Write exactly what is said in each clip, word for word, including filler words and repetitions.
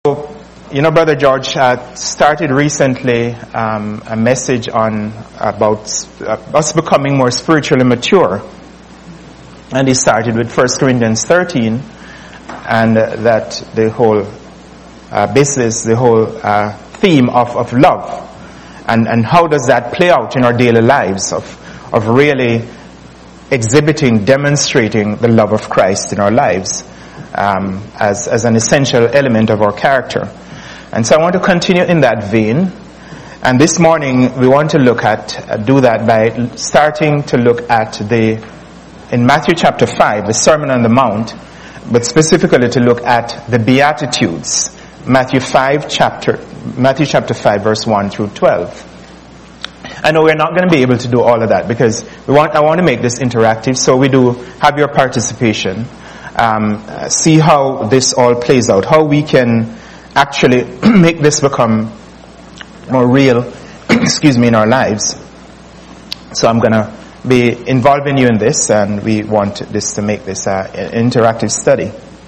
You know, Brother George uh, started recently um, a message on about uh, us becoming more spiritually mature. And he started with First Corinthians thirteen, and uh, that the whole uh, business, the whole uh, theme of, of love. And, and how does that play out in our daily lives of, of really exhibiting, demonstrating the love of Christ in our lives um, as, as an essential element of our character. And so I want to continue in that vein. And this morning we want to look at, uh, do that by starting to look at the, in Matthew chapter five, the Sermon on the Mount, but specifically to look at the Beatitudes. Matthew five chapter, Matthew chapter five verse one through twelve. I know we're not going to be able to do all of that because we want, I want to make this interactive, so we do have your participation. Um, see how this all plays out, how we can actually make this become more real, excuse me, in our lives. So I'm going to be involving you in this, and we want this to make this uh, an interactive study.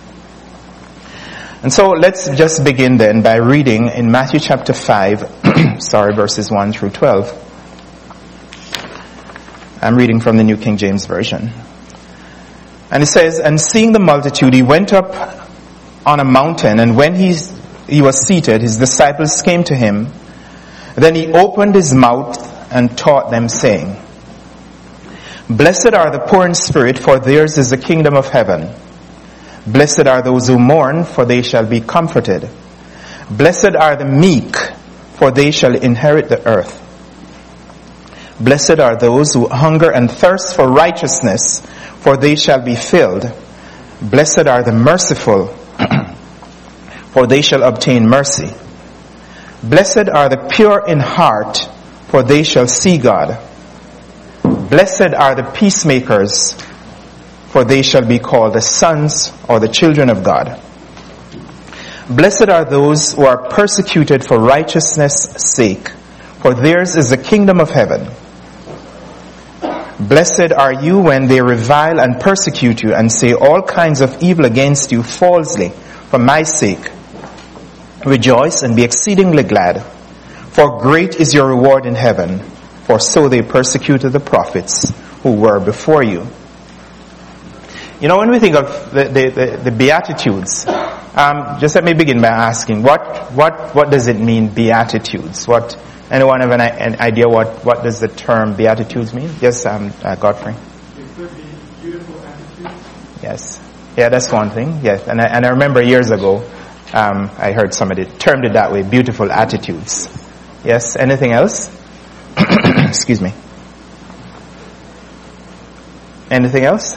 And so let's just begin then by reading in Matthew chapter five, sorry, verses one through twelve. I'm reading from the New King James Version. And it says, "And seeing the multitude, he went up on a mountain, and when he he was seated, his disciples came to him. Then he opened his mouth and taught them, saying, Blessed are the poor in spirit, for theirs is the kingdom of heaven. Blessed are those who mourn, for they shall be comforted. Blessed are the meek, for they shall inherit the earth. Blessed are those who hunger and thirst for righteousness, for they shall be filled. Blessed are the merciful, for they shall obtain mercy. Blessed are the pure in heart, for they shall see God. Blessed are the peacemakers, for they shall be called the sons or the children of God. Blessed are those who are persecuted for righteousness' sake, for theirs is the kingdom of heaven. Blessed are you when they revile and persecute you and say all kinds of evil against you falsely for my sake. Rejoice and be exceedingly glad, for great is your reward in heaven, for so they persecuted the prophets who were before you." You know, when we think of the, the, the, the Beatitudes, um, just let me begin by asking, what, what, what does it mean, Beatitudes? What, anyone have an, an idea what, what does the term Beatitudes mean? Yes, um, uh, Godfrey? It could be beautiful attitudes. Yes. Yeah, that's one thing. Yes, and I, and I remember years ago, um, I heard somebody termed it that way, beautiful attitudes. Yes, anything else? Excuse me. Anything else?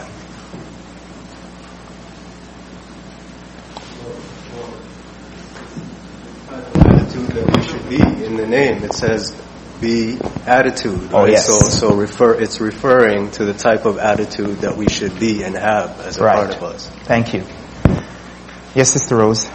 Attitude that we should be in the name. It says be attitude. Oh, right? yes. So so refer it's referring to the type of attitude that we should be and have as a Right. part of us. Thank you. Yes, Sister Rose.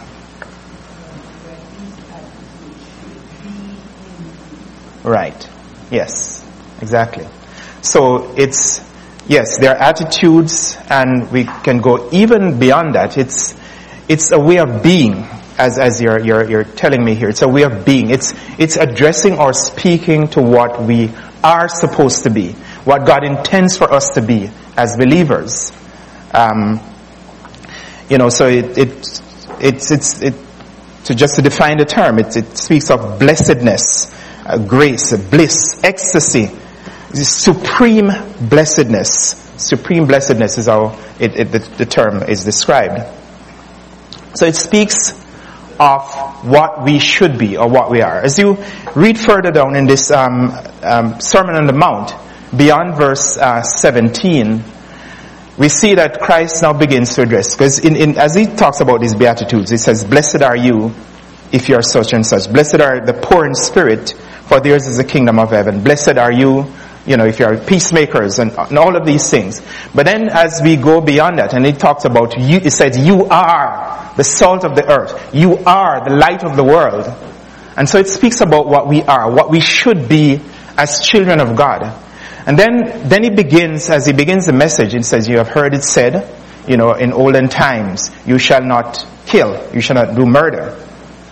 Right. Yes. Exactly. So it's, yes, there are attitudes, and we can go even beyond that. It's, it's a way of being, as, as you're, you're, you're telling me here. It's a way of being. It's, it's addressing or speaking to what we are supposed to be, what God intends for us to be as believers. Um, you know, so it, it, it's, it's, it, to just to define the term, it, it speaks of blessedness, uh, grace, bliss, ecstasy, supreme blessedness. Supreme blessedness is how it, it, the, the term is described. So it speaks of what we should be or what we are. As you read further down in this um, um, Sermon on the Mount, beyond verse uh, seventeen, we see that Christ now begins to address, because in, in, as he talks about these Beatitudes, he says, Blessed are you if you are such and such. Blessed are the poor in spirit, for theirs is the kingdom of heaven. Blessed are you, you know, if you are peacemakers, and, and all of these things. But then as we go beyond that, and he talks about you, it says, you are the salt of the earth. You are the light of the world. And so it speaks about what we are, what we should be as children of God. And then, then he begins, as he begins the message, it says, you have heard it said, you know, in olden times, you shall not kill, you shall not do murder.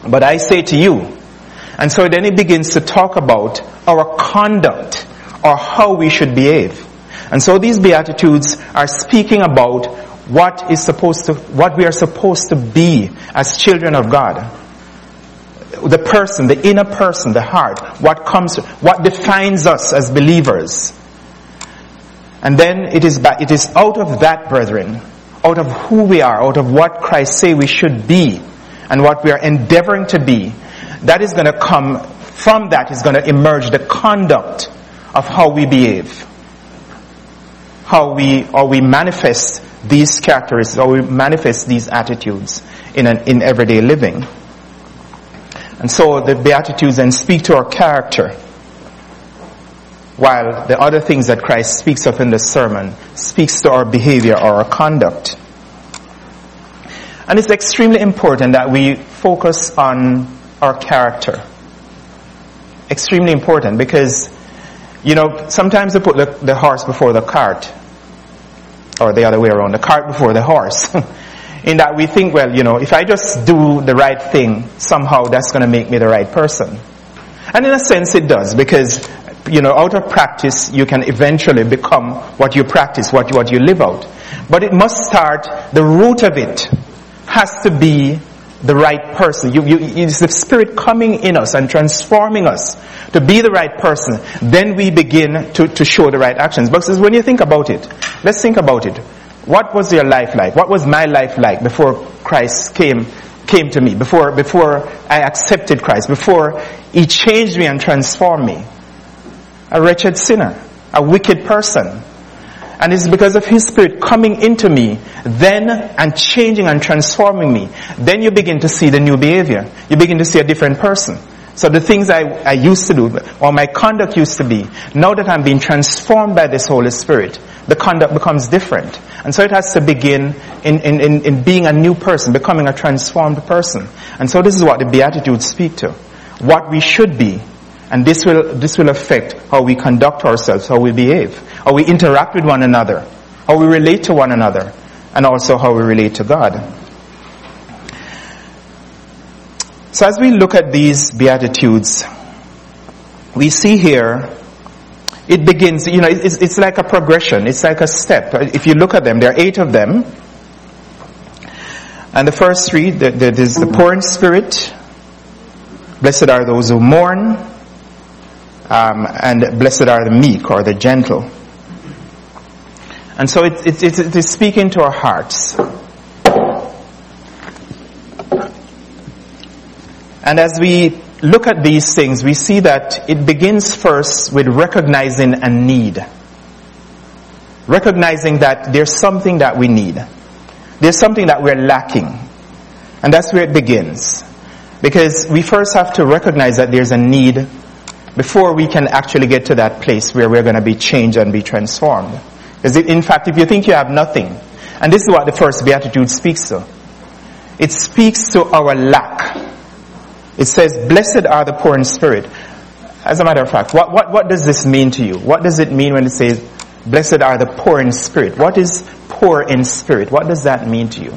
But I say to you. And so then it begins to talk about our conduct or how we should behave. And so these Beatitudes are speaking about what is supposed to, what we are supposed to be as children of God. The person, the inner person, the heart, what comes, what defines us as believers. And then it is, it is out of that, brethren, out of who we are, out of what Christ say we should be, and what we are endeavoring to be, that is going to come, from that is going to emerge the conduct of how we behave. How we, or we manifest these characteristics, or we manifest these attitudes in an, in everyday living. And so the Beatitudes then speak to our character, while the other things that Christ speaks of in the sermon speaks to our behavior or our conduct. And it's extremely important that we focus on our character. Extremely important, because, you know, sometimes they put the, the horse before the cart, or the other way around, the cart before the horse. In that we think, well, you know, if I just do the right thing, somehow that's going to make me the right person. And in a sense it does, because, you know, out of practice you can eventually become what you practice, what, what you live out. But it must start, the root of it has to be the right person. You, you, it's the Spirit coming in us and transforming us to be the right person. Then we begin to, to show the right actions. Because when you think about it, let's think about it. What was your life like? What was my life like before Christ came came to me? Before before I accepted Christ? Before He changed me and transformed me? A wretched sinner, a wicked person. And it's because of His Spirit coming into me, then, and changing and transforming me. Then you begin to see the new behavior. You begin to see a different person. So the things I, I used to do, or my conduct used to be, now that I'm being transformed by this Holy Spirit, the conduct becomes different. And so it has to begin in, in, in, in being a new person, becoming a transformed person. And so this is what the Beatitudes speak to. What we should be. And this will, this will affect how we conduct ourselves, how we behave, how we interact with one another, how we relate to one another, and also how we relate to God. So as we look at these Beatitudes, we see here, it begins, you know, it's, it's like a progression, it's like a step. If you look at them, there are eight of them. And the first three, there's the poor in spirit, blessed are those who mourn, um, and blessed are the meek or the gentle. And so it, it, it, it is speaking to our hearts. And as we look at these things, we see that it begins first with recognizing a need. Recognizing that there's something that we need. There's something that we're lacking. And that's where it begins. Because we first have to recognize that there's a need before we can actually get to that place where we're going to be changed and be transformed. Because in fact, if you think you have nothing, and this is what the first Beatitude speaks to. It speaks to our lack. It says, blessed are the poor in spirit. As a matter of fact, what, what, what does this mean to you? What does it mean when it says, blessed are the poor in spirit? What is poor in spirit? What does that mean to you?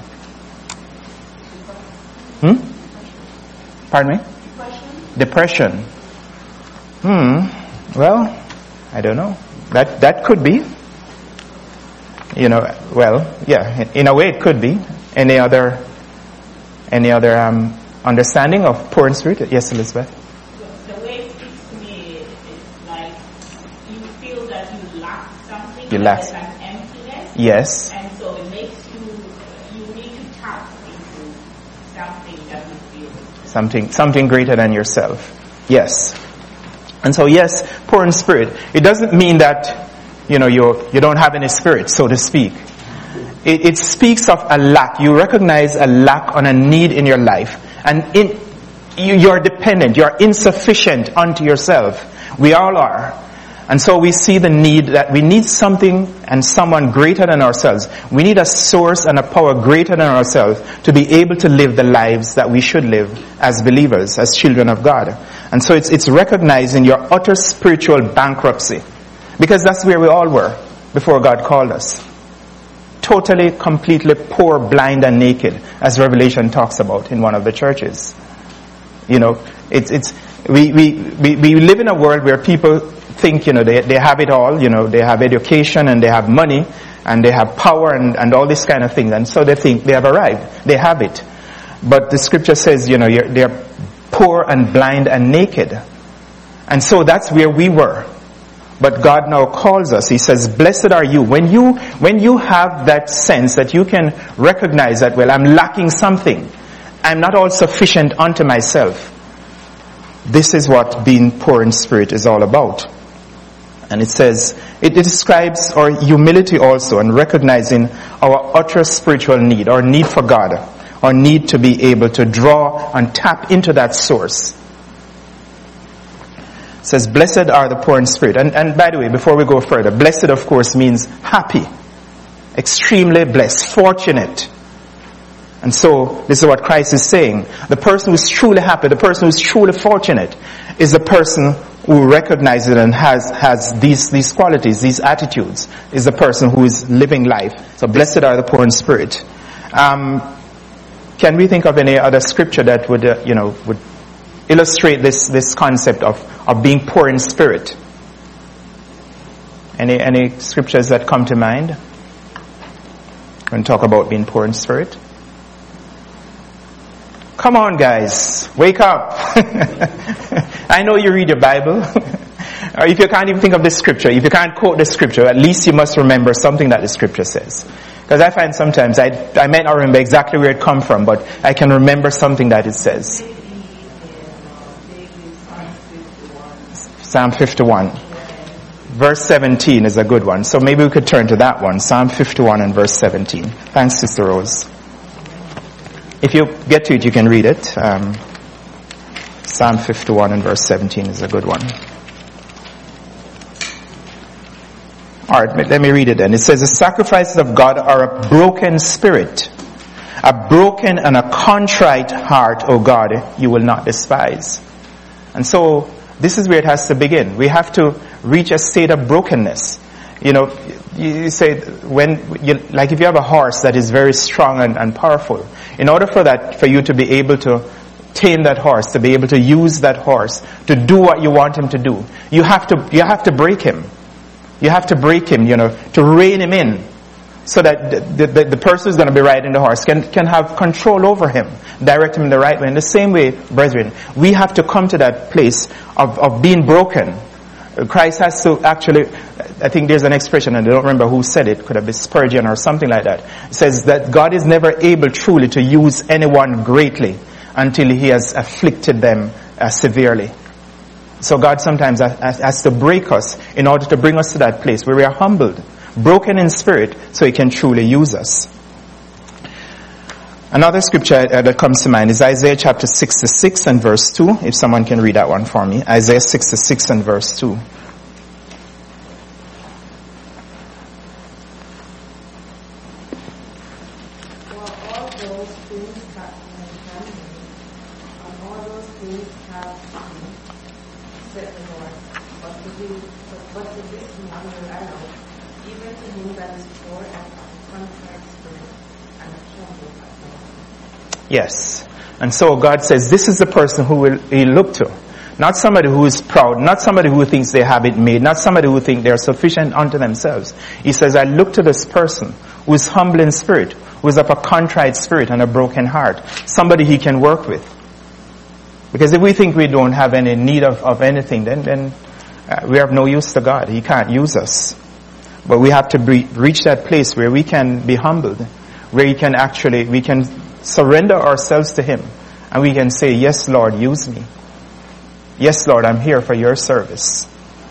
Hmm? Pardon me? Depression. Depression. Hmm. Well, I don't know. That, that could be. You know, well, yeah, in a way it could be. Any other, any other, um, understanding of poor in spirit? Yes, Elizabeth? The way it speaks to me is like you feel that you lack something. You lack. There's an emptiness. Yes. And so it makes you, you need to tap into something that you feel. Something, something greater than yourself. Yes. And so yes, poor in spirit. It doesn't mean that, you know, you you don't have any spirit, so to speak. It, it speaks of a lack. You recognize a lack on a need in your life. And in, you, you're dependent, you're insufficient unto yourself. We all are. And so we see the need that we need something and someone greater than ourselves. We need a source and a power greater than ourselves to be able to live the lives that we should live as believers, as children of God. And so it's, it's recognizing your utter spiritual bankruptcy. Because that's where we all were before God called us. Totally, completely poor, blind, and naked, as Revelation talks about in one of the churches. You know, it's, it's, we, we, we, we live in a world where people think, you know, they, they have it all, you know, they have education and they have money and they have power and, and all this kind of thing. And so they think they have arrived. They have it. But the scripture says, you know, you're, they're poor and blind and naked. And so that's where we were. But God now calls us. He says, blessed are you. When you, when you have that sense that you can recognize that, well, I'm lacking something. I'm not all sufficient unto myself. This is what being poor in spirit is all about. And it says, it describes our humility also and recognizing our utter spiritual need, our need for God, our need to be able to draw and tap into that source. It says, blessed are the poor in spirit. And, and by the way, before we go further, blessed of course means happy, extremely blessed, fortunate. And so, this is what Christ is saying. The person who is truly happy, the person who is truly fortunate, is the person who recognizes and has, has these, these qualities, these attitudes, is the person who is living life. So, blessed are the poor in spirit. Um, can we think of any other scripture that would, uh, you know, would illustrate this, this concept of, of being poor in spirit? Any, any scriptures that come to mind when we talk about being poor in spirit? Come on, guys. Wake up. I know you read your Bible. Or if you can't even think of the scripture, if you can't quote the scripture, at least you must remember something that the scripture says. Because I find sometimes, I, I might not remember exactly where it comes from, but I can remember something that it says. Psalm fifty-one. Verse seventeen is a good one. So maybe we could turn to that one. Psalm fifty-one and verse seventeen. Thanks, Sister Rose. If you get to it, you can read it. Um, Psalm fifty-one and verse seventeen is a good one. Alright, let me read it then. It says, the sacrifices of God are a broken spirit. A broken and a contrite heart, O God, you will not despise. And so, this is where it has to begin. We have to reach a state of brokenness. You know, you say, when, you, like if you have a horse that is very strong and, and powerful, in order for that, for you to be able to tame that horse, to be able to use that horse, to do what you want him to do, you have to, you have to break him. You have to break him, you know, to rein him in, so that the, the, the person who's going to be riding the horse can, can have control over him, direct him in the right way. In the same way, brethren, we have to come to that place of, of being broken. Christ has to actually, I think there's an expression, and I don't remember who said it, could have been Spurgeon or something like that. It says that God is never able truly to use anyone greatly until he has afflicted them uh, severely. So God sometimes has, has to break us in order to bring us to that place where we are humbled, broken in spirit, so he can truly use us. Another scripture uh, that comes to mind is Isaiah chapter sixty-six and verse two. If someone can read that one for me. Isaiah sixty-six and verse two. Yes. And so God says, this is the person who will he look to. Not somebody who is proud, not somebody who thinks they have it made, not somebody who thinks they are sufficient unto themselves. He says, I look to this person who is humble in spirit, who is of a contrite spirit and a broken heart. Somebody he can work with. Because if we think we don't have any need of, of anything, then, then uh, we have no use to God. He can't use us. But we have to be, reach that place where we can be humbled, where he can actually, we can surrender ourselves to him, and we can say, yes, Lord, use me. Yes, Lord, I'm here for your service.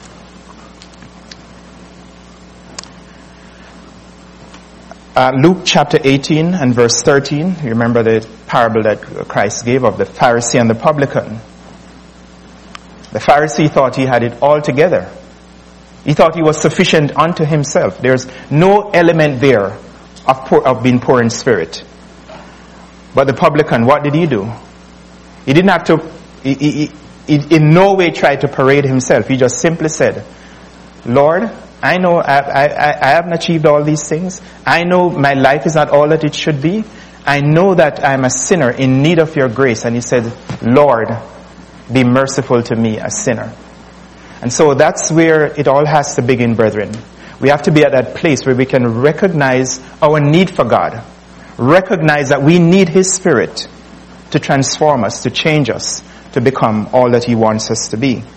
Uh, Luke chapter eighteen and verse thirteen. You remember the parable that Christ gave of the Pharisee and the publican. The Pharisee thought he had it all together. He thought he was sufficient unto himself. There's no element there of, poor, of being poor in spirit. But the publican, what did he do? He didn't have to, he, he, he in no way tried to parade himself. He just simply said, Lord, I know I, I, I haven't achieved all these things. I know my life is not all that it should be. I know that I'm a sinner in need of your grace. And he said, Lord, be merciful to me, a sinner. And so that's where it all has to begin, brethren. We have to be at that place where we can recognize our need for God. Recognize that we need His Spirit to transform us, to change us, to become all that He wants us to be.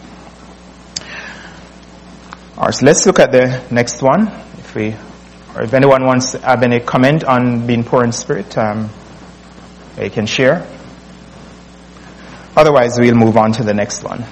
Alright, so let's look at the next one. If we, or if anyone wants to have any comment on being poor in spirit, um, they can share. Otherwise, we'll move on to the next one.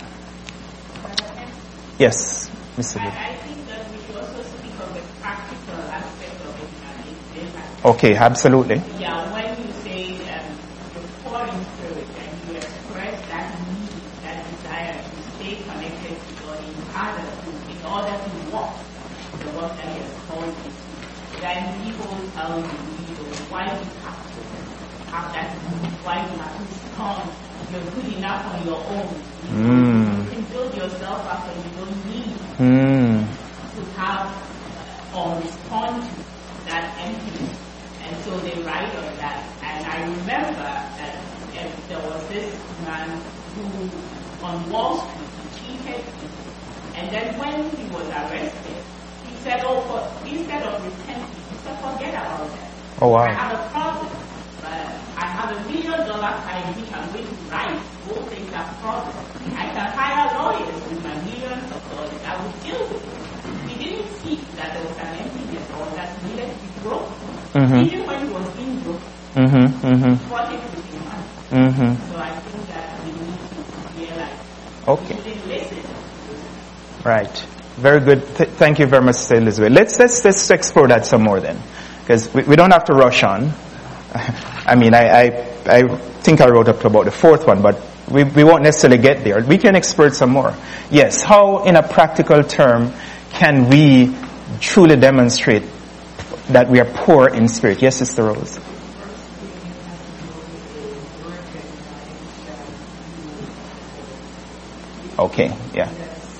Yes, Mister Wood. I, I think that we should also speak of the practical aspect of it and its impact. Okay, absolutely. Yeah, when you say um, you're poor in spirit and you express that need, that desire to stay connected to God in order to, in order to walk the work that He has called you to, then people will tell you, you know, why you have to have that need, why you have to be strong, you're good enough on your own. You, Mm. you can build yourself up and you don't need Mm. to have or respond to that emptiness. And so they write on that. And I remember that um, there was this man who on Wall Street he cheated people. And then when he was arrested, he said, oh, for, instead of repenting, he said, forget about that. Oh, wow. I have a problem. But I have a million dollar car in which I'm going to write. Go take that problem. I can hire lawyers with my millions of dollars. I will deal with it. He didn't see that there was an emptiness or that needed to be broken. Mm-hmm. Even when he was being broken, Mm-hmm. Mm-hmm. he fought it with his hand. Mm-hmm. So I think that we need to realize Okay. we shouldn't listen. Right. Very good. Th- thank you very much, Sister Elizabeth. Let's, let's, let's explore that some more then. Because we, we don't have to rush on. I mean, I, I, I think I wrote up to about the fourth one, but we, we won't necessarily get there. We can explore some more. Yes, how in a practical term can we truly demonstrate that we are poor in spirit? Yes, Sister Rose. Okay, yeah.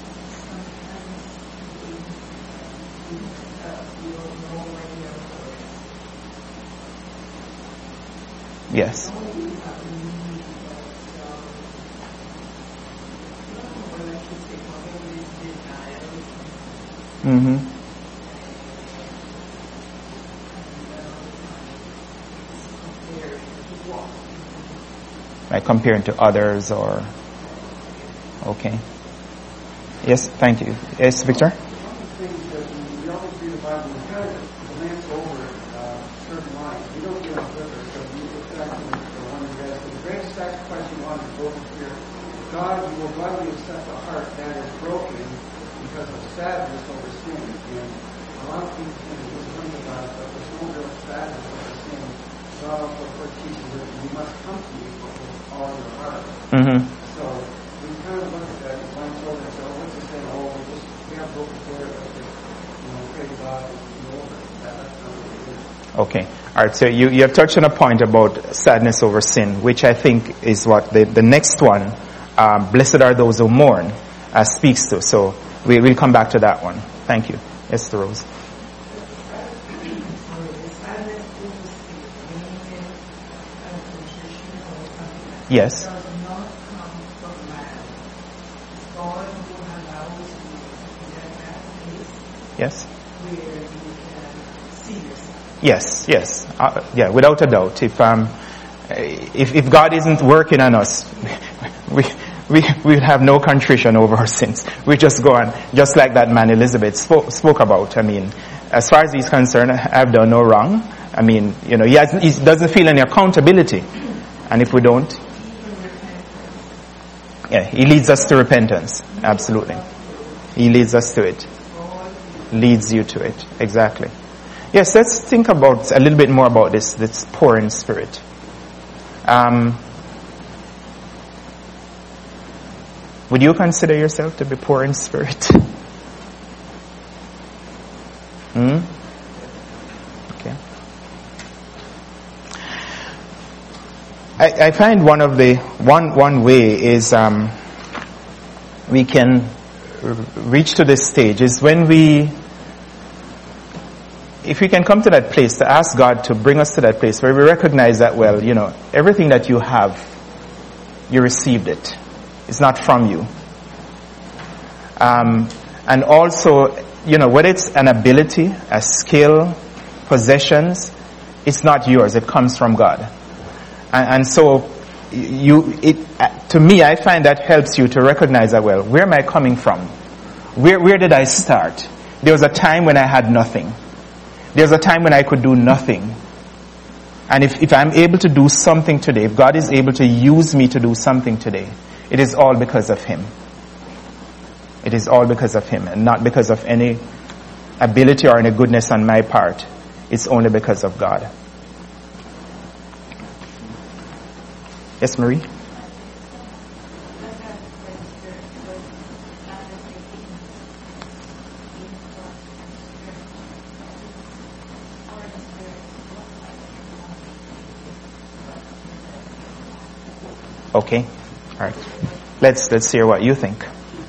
Yes. Mm-hmm. Like comparing to others or... Okay. Yes, thank you. Yes, Victor? One of the things that we always read the Bible, we kind of glance over uh, certain lines. We don't get on purpose, but we look back to the one that has the greatest sacrifice you want is broken spirit. God, you will gladly accept a heart that is broken because of sadness over sin. And a lot of people think it was something about it, but there's no real sadness over sin. God also first teaches that you must come to me with all your heart. Mm-hmm. So we kind of look at that and glance over and say, oh, what's this saying? Oh, we just, we have broken spirit, but just, you know, pray to God and be over it. That, that's not what it is. Okay. All right. So you, you have touched on a point about sadness over sin, which I think is what the, the next one, um, blessed are those who mourn, uh, speaks to. So we will come back to that one. Thank you. Yes, Rose. Yes. Does not come from man. God will allow you to get that place Yes. where you can see yourself. Yes. Yes. Uh, yeah. Without a doubt. If um, if if God isn't working on us, we we we have no contrition over our sins. We just go on, just like that man Elizabeth spoke spoke about. I mean, as far as he's concerned, I've done no wrong. I mean, you know, he has, he doesn't feel any accountability, and if we don't. Yeah, he leads us to repentance. Absolutely. He leads us to it. Leads you to it. Exactly. Yes, let's think about a little bit more about this, this poor in spirit. Um, would you consider yourself to be poor in spirit? Hmm? Okay. I, I find one of the one one way is um, we can r- reach to this stage is when we if we can come to that place, to ask God to bring us to that place where we recognize that, well, you know, everything that you have, you received it. It's not from you. Um, and also, you know, whether it's an ability, a skill, possessions, it's not yours. It comes from God. And, and so, you, it, to me, I find that helps you to recognize that, well, where am I coming from? Where, where did I start? There was a time when I had nothing. There was a time when I could do nothing. And if, if I'm able to do something today, if God is able to use me to do something today, it is all because of Him. It is all because of Him, and not because of any ability or any goodness on my part. It's only because of God. Yes, Marie? Okay. All right. Let's let's hear what you think.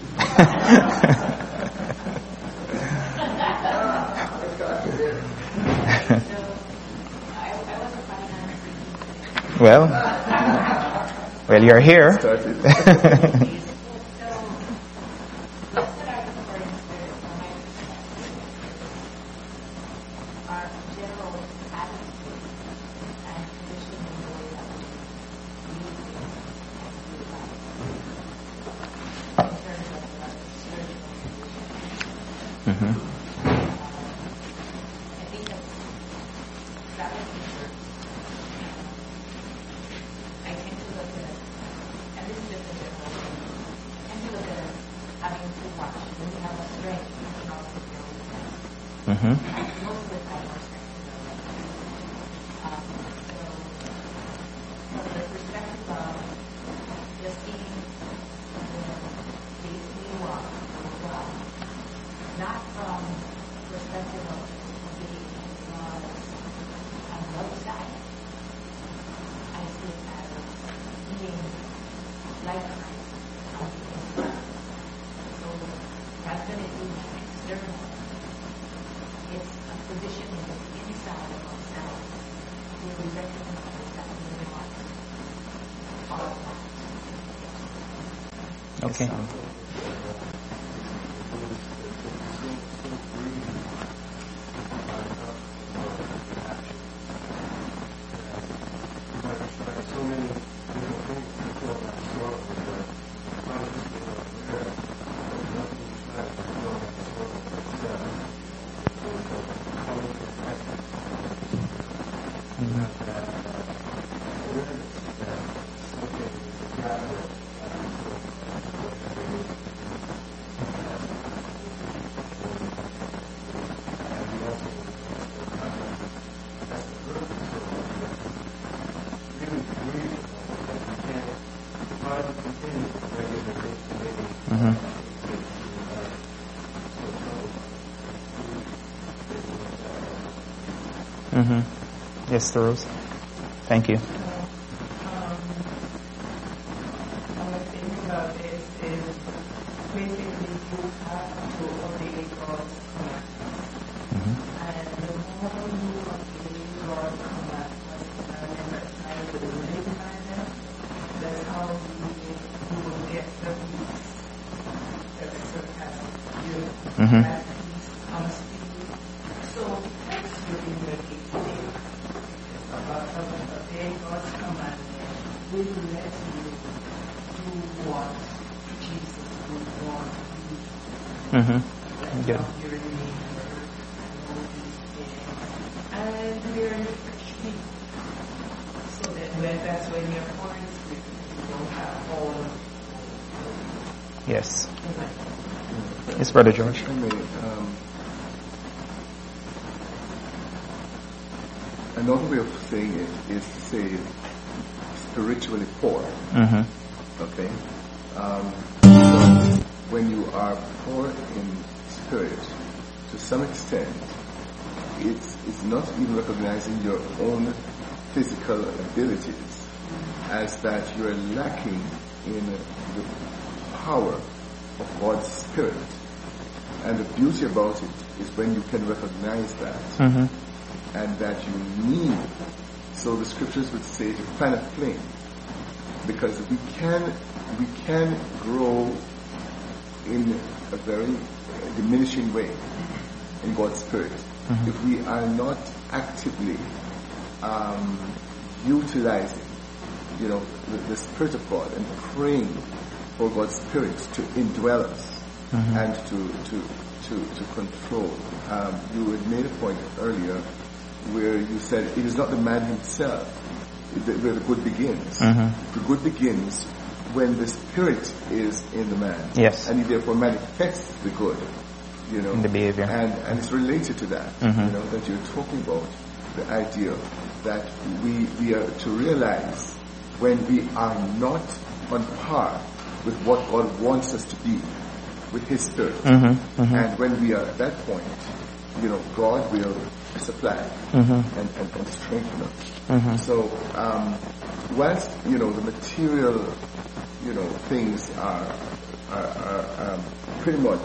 Well, well, you're here. Okay. Mm-hmm. Yes, Rose. Thank you. Um, what I think about this is basically you have to obey God's command. Mm-hmm. And the more you obey God's command, I remember trying to live by them, that's how you, you will get the peace that the surpasses you. Mm-hmm. That peace comes to you. So that's really the key. God's commandment will let you do what Jesus would want you to do. Mm-hmm. Good. Your neighbor and all these things. And we're in the free. So that when that's when you're pouring spirit, you don't have all of it. Yes. Yes, Brother George. Um, Another way of saying it is to say spiritually poor. Mm-hmm. Okay? Um, so when you are poor in spirit, to some extent, it's, it's not even recognizing your own physical abilities as that you're lacking in the power of God's Spirit. And the beauty about it is when you can recognize that, Mm-hmm. and that you need. So the scriptures would say to fan a flame, because we can we can grow in a very diminishing way in God's Spirit Mm-hmm. if we are not actively um, utilizing, you know, the, the Spirit of God and praying for God's Spirit to indwell us. Mm-hmm. And to to to to control. Um, you had made a point earlier where you said it is not the man himself that- where the good begins. Mm-hmm. The good begins when the Spirit is in the man, Yes. and he therefore manifests the good. You know, In the behavior. and and it's related to that. Mhm. You know, that you're talking about the idea that we we are to realize when we are not on par with what God wants us to be with His Spirit. Mm-hmm. Mm-hmm. And when we are at that point, you know, God will supply Mm-hmm. and, and, and strengthen us. Mm-hmm. So, um, whilst, you know, the material, you know, things are, are, are um, pretty much,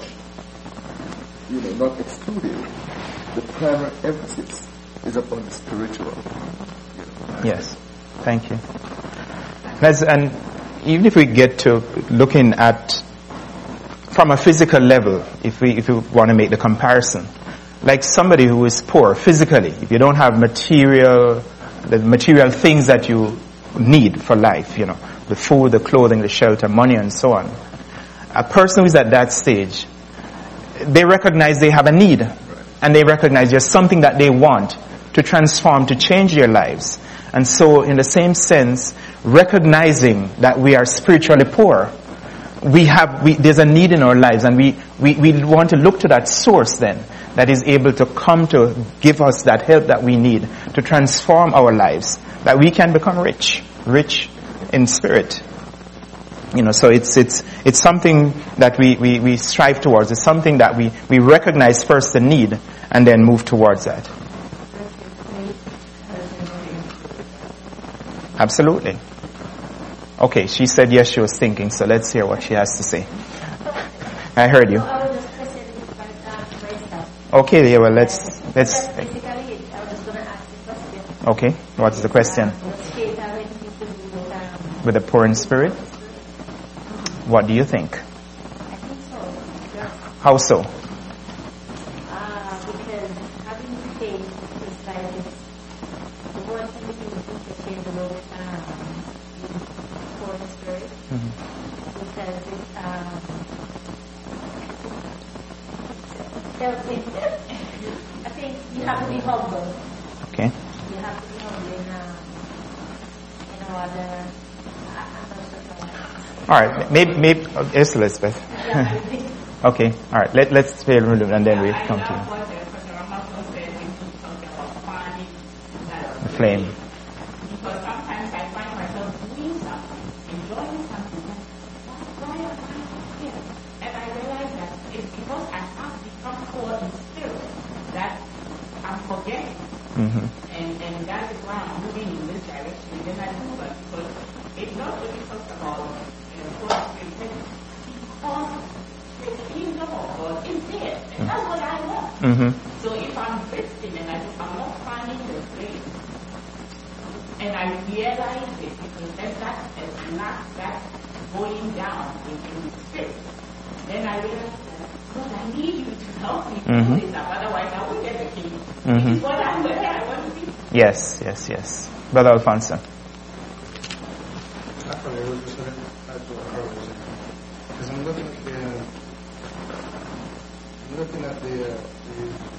you know, not excluded, the primary emphasis is upon the spiritual. You know, Yes. Thank you. Let's, and even if we get to looking at from a physical level, if we if we want to make the comparison, like somebody who is poor physically, if you don't have material, the material things that you need for life, you know, the food, the clothing, the shelter, money, and so on. A person who is at that stage, they recognize they have a need, and they recognize there's something that they want to transform, to change their lives. And so, in the same sense, recognizing that we are spiritually poor, we have, we, there's a need in our lives, and we, we, we want to look to that source then, that is able to come to give us that help that we need to transform our lives, that we can become rich, rich in spirit. You know, so it's, it's, it's something that we, we, we strive towards. It's something that we, we recognize first the need, and then move towards that. Absolutely. Okay, she said yes, she was thinking, so let's hear what she has to say. I heard you. I was just questioning about myself. Okay, yeah, well, let's, let's, Just basically, I was just going to ask the question. okay, what's the question? What state are we to do with, um, With the poor in spirit? What do you think? I think so. Yes. How so? Uh, because having faith is like it's the one thing we can do to change the world um, for the spirit. Because it's um, self-interest. I think you have to be humble. Okay. You have to be humble in, um, in order. I- I'm not sure how All right, maybe, maybe, uh, yes, Elizabeth. to Okay, all right, let, let's fail and then we I come love to what the Pastor Rahman said when he talked about finding that the flame. Because sometimes I find myself doing something, enjoying something, and why am I here? And I realize that it's because I have become poor in spirit that I'm forgetting. Mm-hmm. And and that is why I'm moving in this direction. And then I do that because it not only talks about uh, poor spirit, because the kingdom of God is there. And that's what I want. Mm-hmm. So if I'm drifting and I, I'm not finding the place, and I realize it because there's that there's not that going down in, in the spirit, then I realize that God, I need you to help me Mhm. do this up. Otherwise, I won't get the kingdom. Mhm. This is what I'm where I want to be. Yes, yes, yes. Brother Alfonso. Actually, I was just going to add to what Carl was saying. Because I'm looking at the, uh, I'm looking at the, uh, the,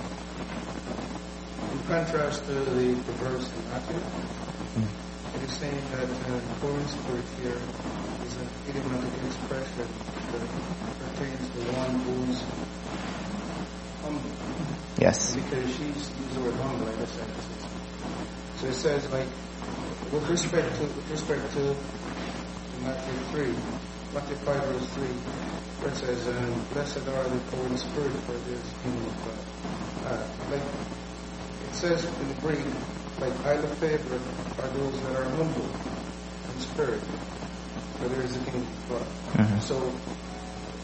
in contrast to the, the verse in Matthew, it is saying that uh, the Holy Spirit here is an idiomatic expression that pertains to one who's humble. Yes. Because she's used the word humble, I guess. So it says, like, with respect to, with respect to Matthew three, Matthew five verse three, where it says, um, blessed are the poor in spirit, for there is the kingdom of God. Uh, like, it says in the Greek, like, highly favored are those that are humble in spirit, for there is the kingdom of God. Mhm. So,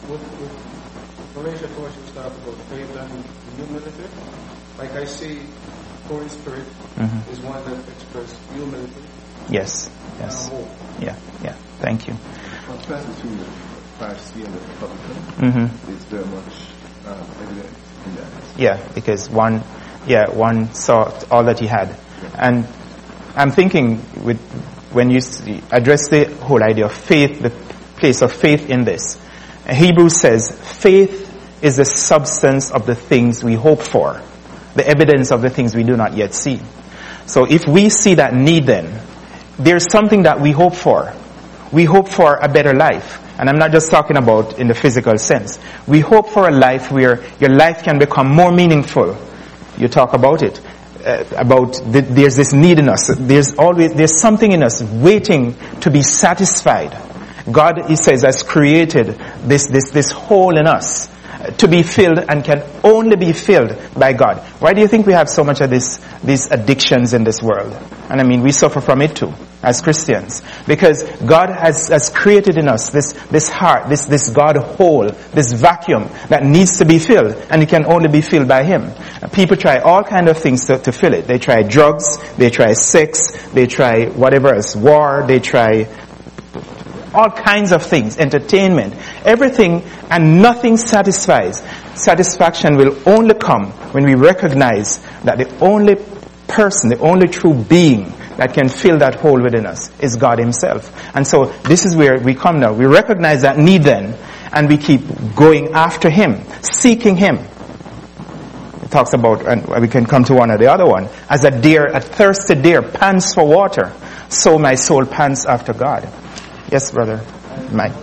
with, with Malaysia Torsion stuff about faith and humility, like I see Holy Spirit mm-hmm. is one that expresses humility. Yes, yes. And hope. Yeah, yeah. Thank you. Contrast between the Pharisee and the Republican mm-hmm. is very much um, evident in that. Yeah, because one, yeah, one saw all that he had. Yeah. And I'm thinking with, when you see, address the whole idea of faith, the place of faith in this. Hebrews says, faith is the substance of the things we hope for, the evidence of the things we do not yet see. So if we see that need then, there's something that we hope for. We hope for a better life. And I'm not just talking about in the physical sense. We hope for a life where your life can become more meaningful. You talk about it. Uh, about the, there's this need in us. There's always, there's something in us waiting to be satisfied. God, he says, has created this, this, this hole in us to be filled and can only be filled by God. Why do you think we have so much of this, these addictions in this world? And I mean, we suffer from it too, as Christians. Because God has, has created in us this, this heart, this, this God hole, this vacuum that needs to be filled, and it can only be filled by Him. People try all kind of things to, to fill it. They try drugs, they try sex, they try whatever else, war, they try all kinds of things, entertainment, everything, and nothing satisfies. Satisfaction will only come when we recognize that the only person, the only true being that can fill that hole within us is God Himself. And so this is where we come now. We recognize that need then, and we keep going after Him, seeking Him. It talks about, and we can come to one or the other one, as a deer, a thirsty deer pants for water, so my soul pants after God. Yes, brother Mike.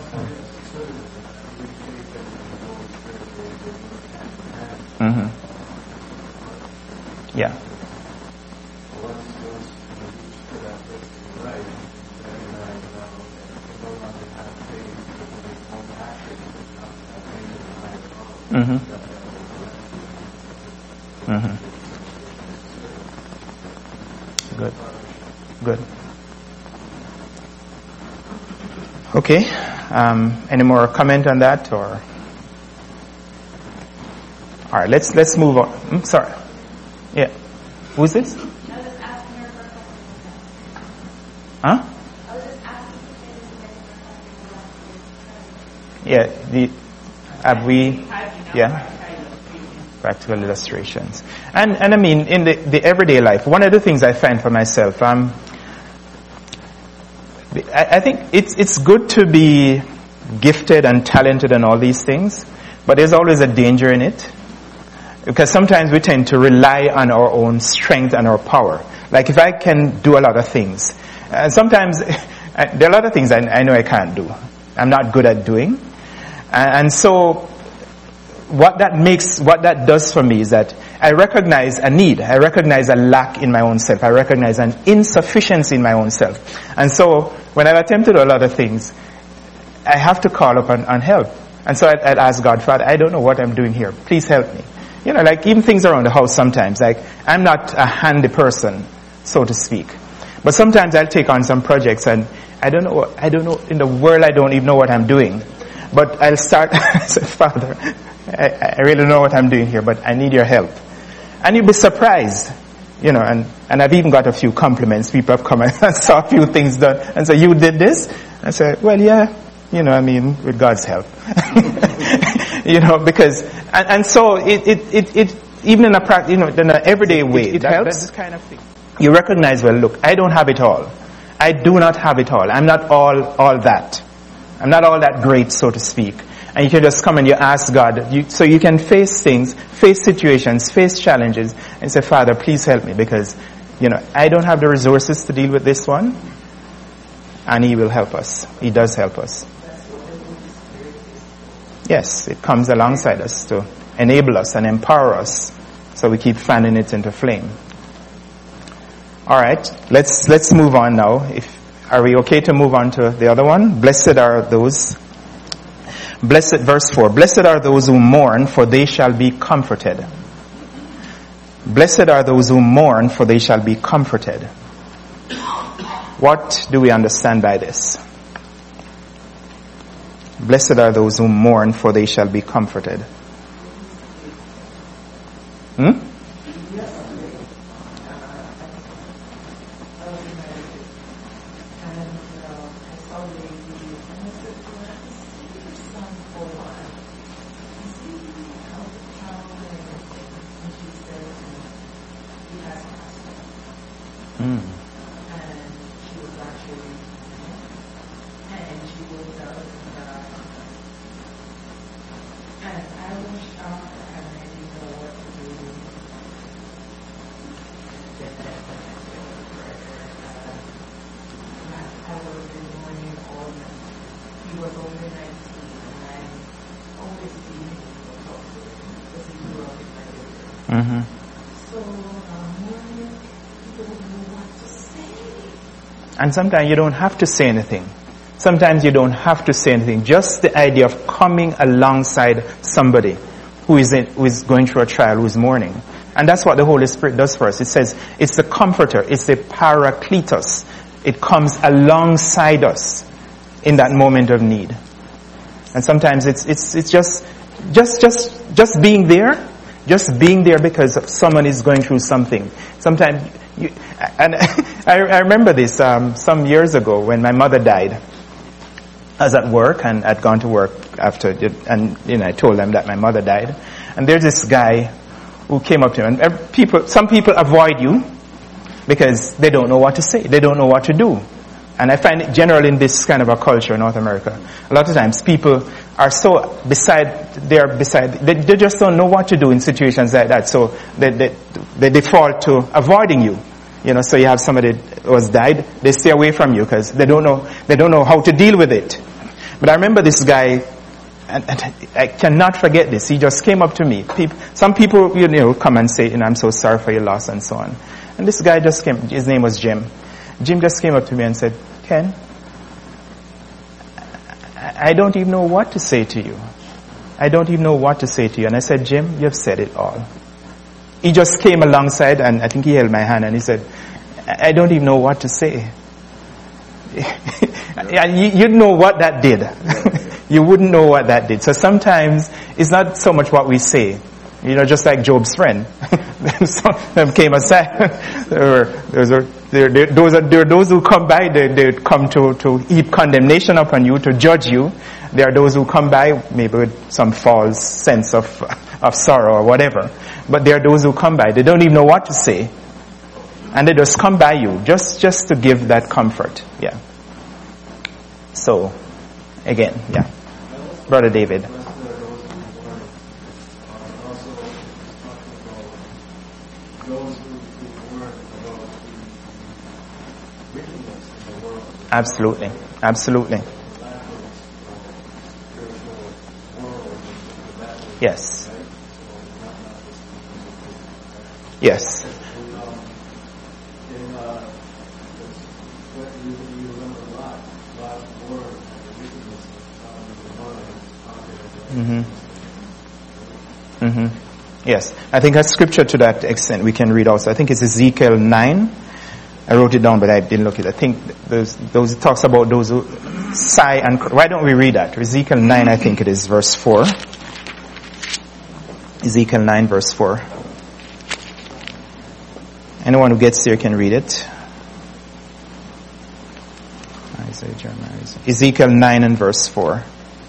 Mm-hmm. Yeah. Mm-hmm. Mm-hmm. Good. Good. Okay. Um, any more comment on that, or? All right. Let's let's move on. I'm sorry. Yeah. Who's this? I was just asking her for a question. Huh? I was just asking if Yeah. The have we? Yeah. Practical illustrations. And and I mean, in the the everyday life, one of the things I find for myself, um. I think it's it's good to be gifted and talented and all these things, but there's always a danger in it. Because sometimes we tend to rely on our own strength and our power. Like if I can do a lot of things. And sometimes there are a lot of things I, I know I can't do. I'm not good at doing. And so what that makes, what that does for me is that I recognize a need. I recognize a lack in my own self. I recognize an insufficiency in my own self. And so when I've attempted a lot of things, I have to call upon on help. And so I'd, I'd ask God, Father, I don't know what I'm doing here. Please help me. You know, like even things around the house sometimes. Like I'm not a handy person, so to speak. But sometimes I'll take on some projects and I don't know, what, I don't know, in the world I don't even know what I'm doing. But I'll start, I say, Father, I, I really don't know what I'm doing here, but I need your help. And you'll be surprised, you know, and, and I've even got a few compliments. People have come and saw a few things done and say, you did this? I say, well, yeah, you know, I mean, with God's help. You know, because, and, and so it, it, it, it, even in a practice, you know, in an everyday way, it, it that, helps. This kind of thing. You recognize, well, look, I don't have it all. I do not have it all. I'm not all, all that. I'm not all that great, so to speak. And you can just come and you ask God, you, so you can face things, face situations, face challenges, and say, Father, please help me, because, you know, I don't have the resources to deal with this one, and He will help us. He does help us. Yes, it comes alongside us to enable us and empower us, so we keep fanning it into flame. All right, let's let's move on now. If are we okay to move on to the other one? Blessed are those. Blessed, verse four. Blessed are those who mourn, for they shall be comforted. Blessed are those who mourn, for they shall be comforted. What do we understand by this? Blessed are those who mourn, for they shall be comforted. Hmm? Mm-hmm. And sometimes you don't have to say anything. Sometimes you don't have to say anything. Just the idea of coming alongside somebody who is in, who is going through a trial, who is mourning. And that's what the Holy Spirit does for us. It says it's the comforter, it's the paracletos. It comes alongside us in that moment of need. And sometimes it's it's it's just just just just being there. Just being there because someone is going through something. Sometimes, you, and I, I remember this um, some years ago when my mother died. I was at work and I'd gone to work after, and you know, I told them that my mother died. And there's this guy who came up to me, and people, some people avoid you because they don't know what to say, they don't know what to do. And I find it generally in this kind of a culture in North America, a lot of times people are so beside, they're beside, they, they just don't know what to do in situations like that. So they, they, they default to avoiding you. You know, so you have somebody who has died, they stay away from you because they don't know, they don't know how to deal with it. But I remember this guy, and, and I cannot forget this. He just came up to me. People, some people, you know, come and say, you know, I'm so sorry for your loss and so on. And this guy just came, his name was Jim. Jim just came up to me and said, Ken, I don't even know what to say to you. I don't even know what to say to you. And I said, Jim, you've said it all. He just came alongside and I think he held my hand and he said, I don't even know what to say. You'd know what that did. You wouldn't know what that did. So sometimes it's not so much what we say. You know, just like Job's friend. Some of them came aside. there, those are, there, there, those are, there are those who come by, they, they come to, to heap condemnation upon you, to judge you. There are those who come by maybe with some false sense of, of sorrow or whatever. But there are those who come by, they don't even know what to say. And they just come by you, just, just to give that comfort. Yeah. So, again, yeah. Brother David. Absolutely. Absolutely. Yes. Yes. Mm-hmm. Mm-hmm. Yes. I think a scripture to that extent we can read also. I think it's Ezekiel nine. I wrote it down, but I didn't look at it. I think those, those talks about those who sigh and cry. Why don't we read that? Ezekiel nine, I think it is, verse four. Ezekiel nine, verse four. Anyone who gets there can read it. Isaiah, Jeremiah, Isaiah. Ezekiel nine and verse four.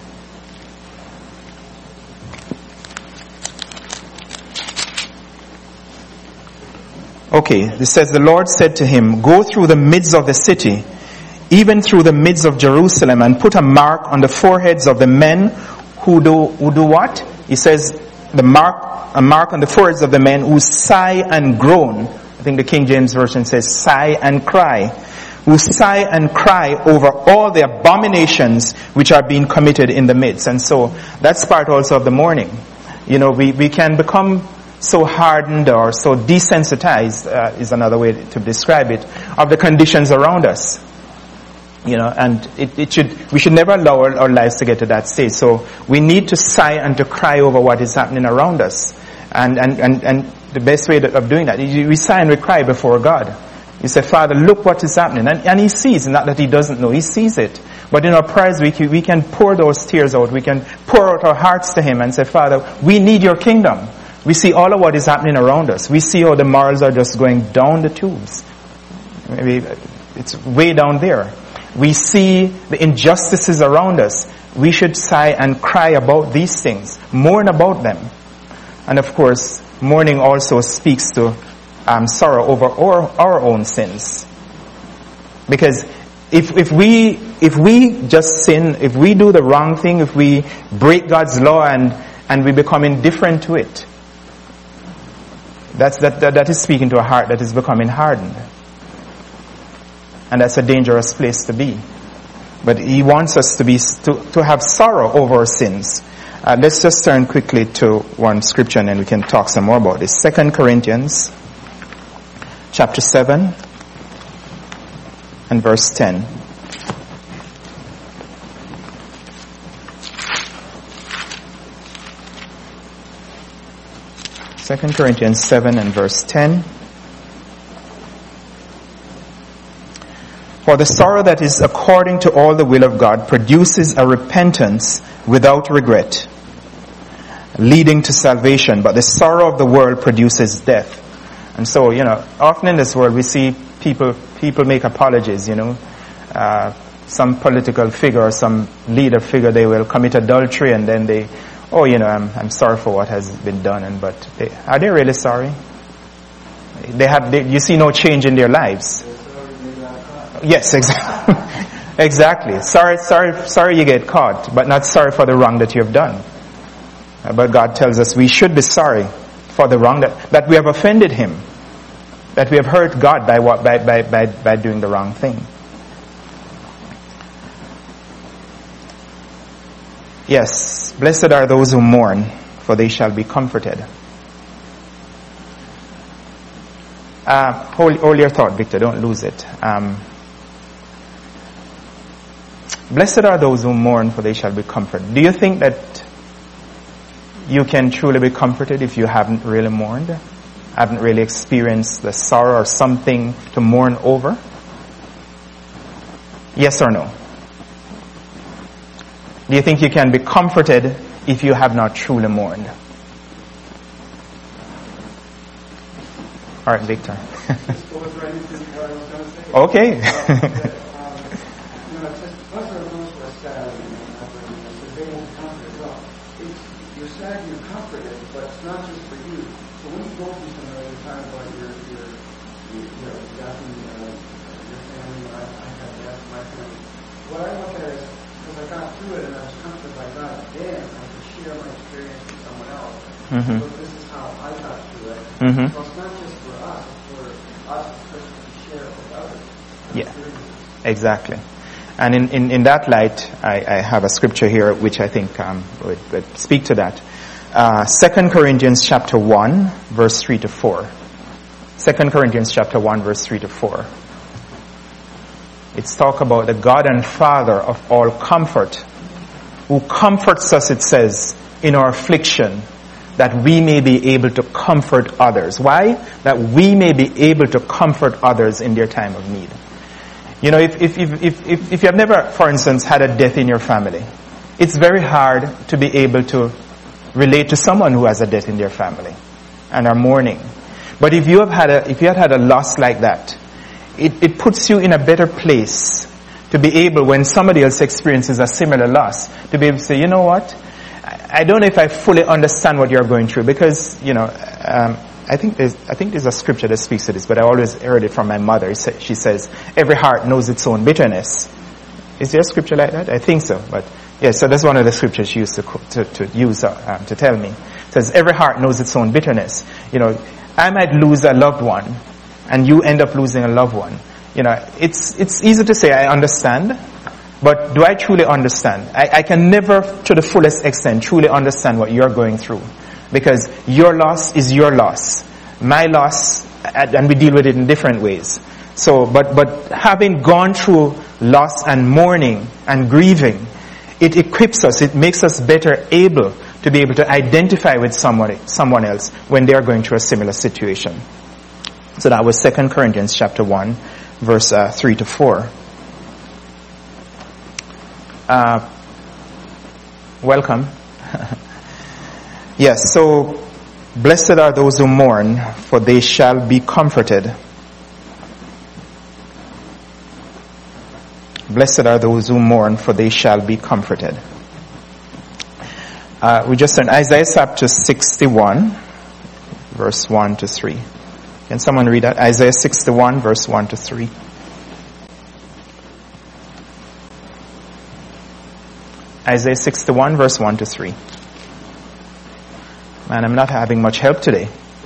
Okay, this says, the Lord said to him, go through the midst of the city, even through the midst of Jerusalem, and put a mark on the foreheads of the men who do, who do what? He says, the mark, a mark on the foreheads of the men who sigh and groan. I think the King James Version says, sigh and cry. Who sigh and cry over all the abominations which are being committed in the midst. And so, that's part also of the mourning. You know, we, we can become so hardened or so desensitized, uh, is another way to describe it, of the conditions around us. You know, and it, it should, we should never allow our, our lives to get to that stage. So we need to sigh and to cry over what is happening around us. And, and, and, and the best way of doing that is we sigh and we cry before God. You say, Father, look what is happening. And, and He sees, not that He doesn't know, He sees it. But in our prayers, we can, we can pour those tears out. We can pour out our hearts to Him and say, Father, we need your kingdom. We see all of what is happening around us. We see how the morals are just going down the tubes. Maybe it's way down there. We see the injustices around us. We should sigh and cry about these things, mourn about them. And of course, mourning also speaks to um, sorrow over our, our own sins. Because if if we if we just sin, if we do the wrong thing, if we break God's law and and we become indifferent to it, that's that that, that is speaking to a heart that is becoming hardened. And that's a dangerous place to be. But He wants us to be to, to have sorrow over our sins. Uh, let's just turn quickly to one scripture and then we can talk some more about this. Second Corinthians chapter seven and verse ten. Second Corinthians seven and verse ten. For the sorrow that is according to all the will of God produces a repentance without regret, leading to salvation, but the sorrow of the world produces death. And so, you know, often in this world we see people people make apologies, you know. Uh, some political figure or some leader figure, they will commit adultery and then they, oh, you know, I'm I'm sorry for what has been done. And but they, are they really sorry? They have, they, you see no change in their lives. Yes, exactly. Exactly. Sorry, sorry, sorry you get caught, but not sorry for the wrong that you have done. Uh, but God tells us we should be sorry for the wrong that, that we have offended Him, that we have hurt God by what by, by by by doing the wrong thing. Yes, blessed are those who mourn, for they shall be comforted. Uh, hold, hold your thought, Victor. Don't lose it. Um, blessed are those who mourn, for they shall be comforted. Do you think that you can truly be comforted if you haven't really mourned, haven't really experienced the sorrow or something to mourn over? Yes or no? Do you think you can be comforted if you have not truly mourned? All right, Victor. Okay. You're sad, you're comforted, but it's not just for you. So when you go through some of the time about your your your you know death in uh, your family, I, I had death in my family. What I look at is because I got through it and I was comforted by God, then I could share my experience with someone else. Mm-hmm. So this is how I got through it. Mm-hmm. So it's not just for us; it's for us as Christians to share it with others. Yeah, exactly. And in, in, in that light, I, I have a scripture here which I think um, would, would speak to that. Uh, Second Corinthians chapter one, verse three to four. Second Corinthians chapter one, verse three to four. It's talk about the God and Father of all comfort, who comforts us, it says, in our affliction, that we may be able to comfort others. Why? That we may be able to comfort others in their time of need. You know, if, if, if, if, if you have never, for instance, had a death in your family, it's very hard to be able to relate to someone who has a death in their family and are mourning. But if you have had a, if you had had a loss like that, it, it puts you in a better place to be able, when somebody else experiences a similar loss, to be able to say, you know what, I, I don't know if I fully understand what you're going through, because, you know, um, I think there's, I think there's a scripture that speaks to this, but I always heard it from my mother. She says, every heart knows its own bitterness. Is there a scripture like that? I think so. But yeah, so that's one of the scriptures she used to to, to use uh, um, to tell me. It says, every heart knows its own bitterness. You know, I might lose a loved one, and you end up losing a loved one. You know, it's it's easy to say I understand, but do I truly understand? I, I can never, to the fullest extent, truly understand what you're going through. Because your loss is your loss. My loss, and we deal with it in different ways. So, but, but having gone through loss and mourning and grieving, it equips us, it makes us better able to be able to identify with somebody, someone else when they are going through a similar situation. So that was Second Corinthians chapter one, verse uh, three to four. Uh, welcome. Yes, so blessed are those who mourn, for they shall be comforted. Blessed are those who mourn, for they shall be comforted. Uh, we just in Isaiah chapter sixty-one, verse one to three. Can someone read that? Isaiah sixty-one, verse one to three. Isaiah sixty-one, verse one to three. Man, I'm not having much help today.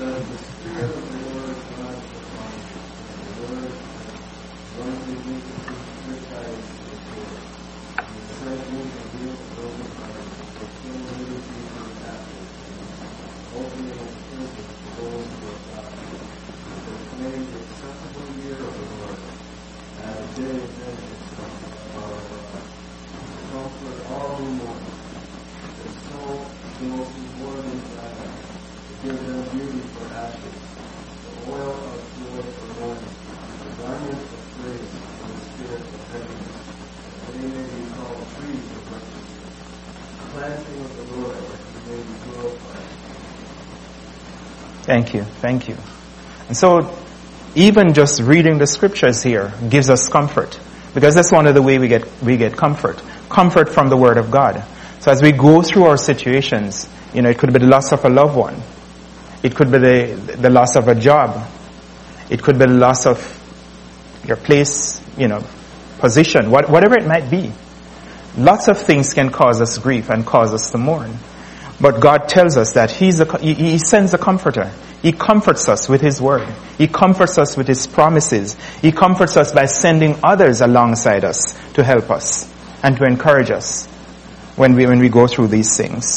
Thank you, thank you. And so, even just reading the scriptures here gives us comfort, because that's one of the way we get we get comfort, comfort from the Word of God. So as we go through our situations, you know, it could be the loss of a loved one, it could be the the loss of a job, it could be the loss of your place, you know, position, what, whatever it might be. Lots of things can cause us grief and cause us to mourn. But God tells us that He's a, he, he sends a comforter. He comforts us with His word. He comforts us with His promises. He comforts us by sending others alongside us to help us and to encourage us when we when we go through these things.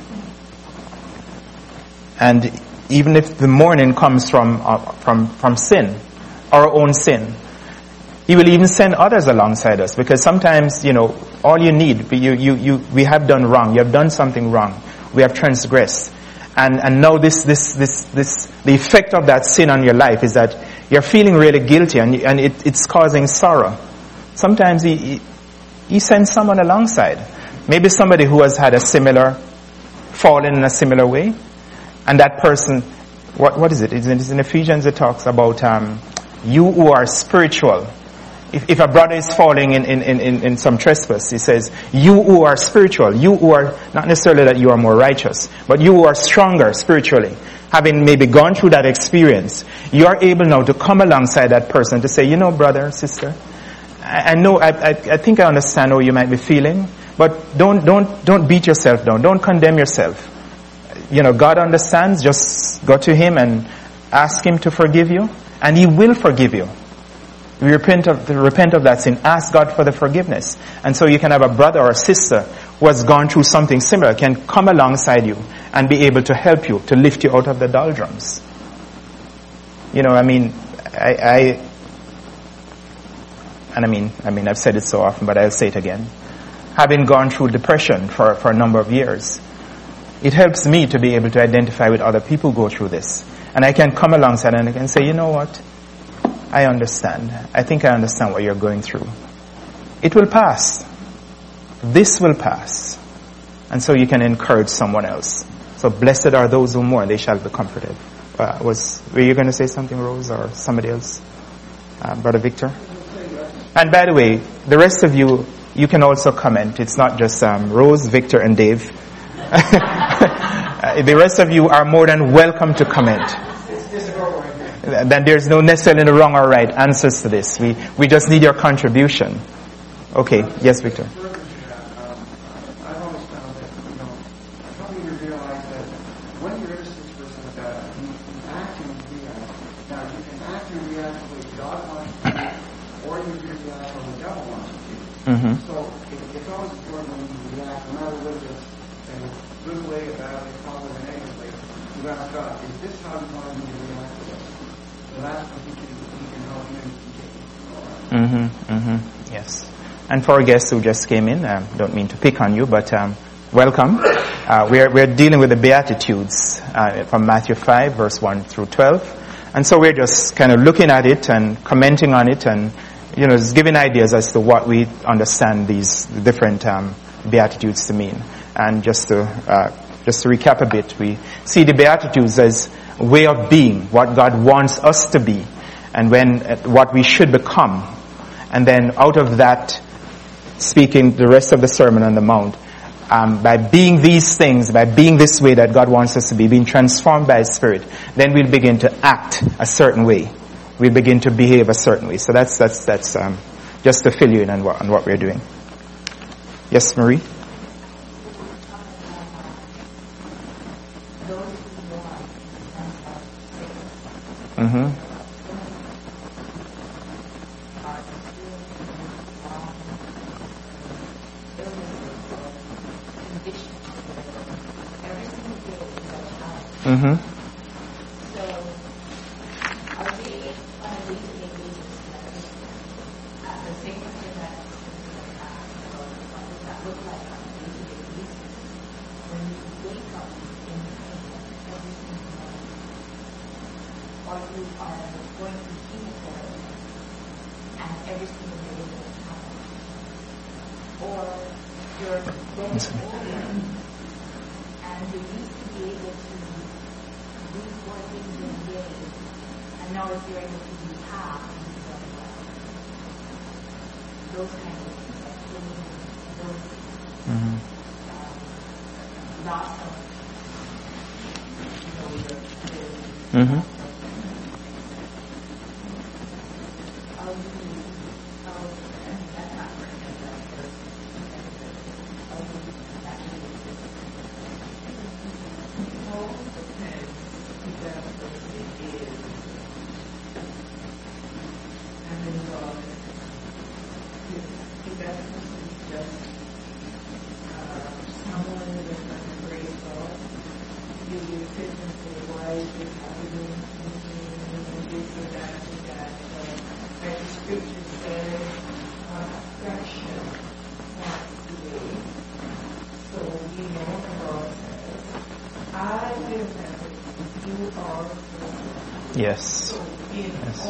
And even if the mourning comes from uh, from from sin, our own sin, He will even send others alongside us, because sometimes, you know, all you need, you you you we have done wrong. You have done something wrong. We have transgressed. And, and now this, this, this, this, the effect of that sin on your life is that you're feeling really guilty, and, and it, it's causing sorrow. Sometimes he, he, he sends someone alongside. Maybe somebody who has had a similar, fallen in a similar way. And that person, what, what is it? It's in, it's in Ephesians it talks about, um, you who are spiritual. If, if a brother is falling in, in, in, in some trespass, he says, you who are spiritual, you who are, not necessarily that you are more righteous, but you who are stronger spiritually, having maybe gone through that experience, you are able now to come alongside that person to say, you know, brother, sister, I, I know, I, I, I think I understand how you might be feeling, but don't, don't, don't beat yourself down. Don't condemn yourself. You know, God understands. Just go to Him and ask Him to forgive you, and He will forgive you. We repent of, repent of that sin. Ask God for the forgiveness. And so you can have a brother or a sister who has gone through something similar, can come alongside you and be able to help you, to lift you out of the doldrums. You know, I mean, I, I, and I mean, I mean, I've said it so often, but I'll say it again. Having gone through depression for, for a number of years, it helps me to be able to identify with other people who go through this. And I can come alongside and I can say, you know what? I understand. I think I understand what you're going through. It will pass. This will pass. And so you can encourage someone else. So blessed are those who mourn, they shall be comforted. Uh, was were you going to say something, Rose, or somebody else? Uh, Brother Victor? And by the way, the rest of you, you can also comment. It's not just um, Rose, Victor, and Dave. uh, the rest of you are more than welcome to comment. Then there's no necessarily wrong or right answers to this. We we just need your contribution. Okay. Yes, Victor. I've always found that, you know, helping you realize that when you're in a situation like that, you can act and react. Now, you can act and react the way God wants you to, or you can react the way the devil wants you to. Mm-hmm. So it, it's always important when you react, no matter what it is, in a good way, a bad way, positive or negative way, you ask God, is this how you want me to react to this? So that's what he can, he can help you and take. Mm-hmm. Mm-hmm. Yes. And for our guests who just came in, I um, don't mean to pick on you, but um, welcome. Uh, we're we're dealing with the Beatitudes uh, from Matthew five, verse one through twelve. And so we're just kind of looking at it and commenting on it and you know, just giving ideas as to what we understand these different um, Beatitudes to mean. And just to uh, just to recap a bit, we see the Beatitudes as a way of being, what God wants us to be, and when uh, what we should become. And then out of that, speaking the rest of the Sermon on the Mount, um, by being these things, by being this way that God wants us to be, being transformed by His Spirit, then we'll begin to act a certain way. We'll begin to behave a certain way. So that's that's that's um, just to fill you in on what, on what we're doing. Yes, Marie? Mm-hmm. Mm-hmm. Mm-hmm. Yes. Yes.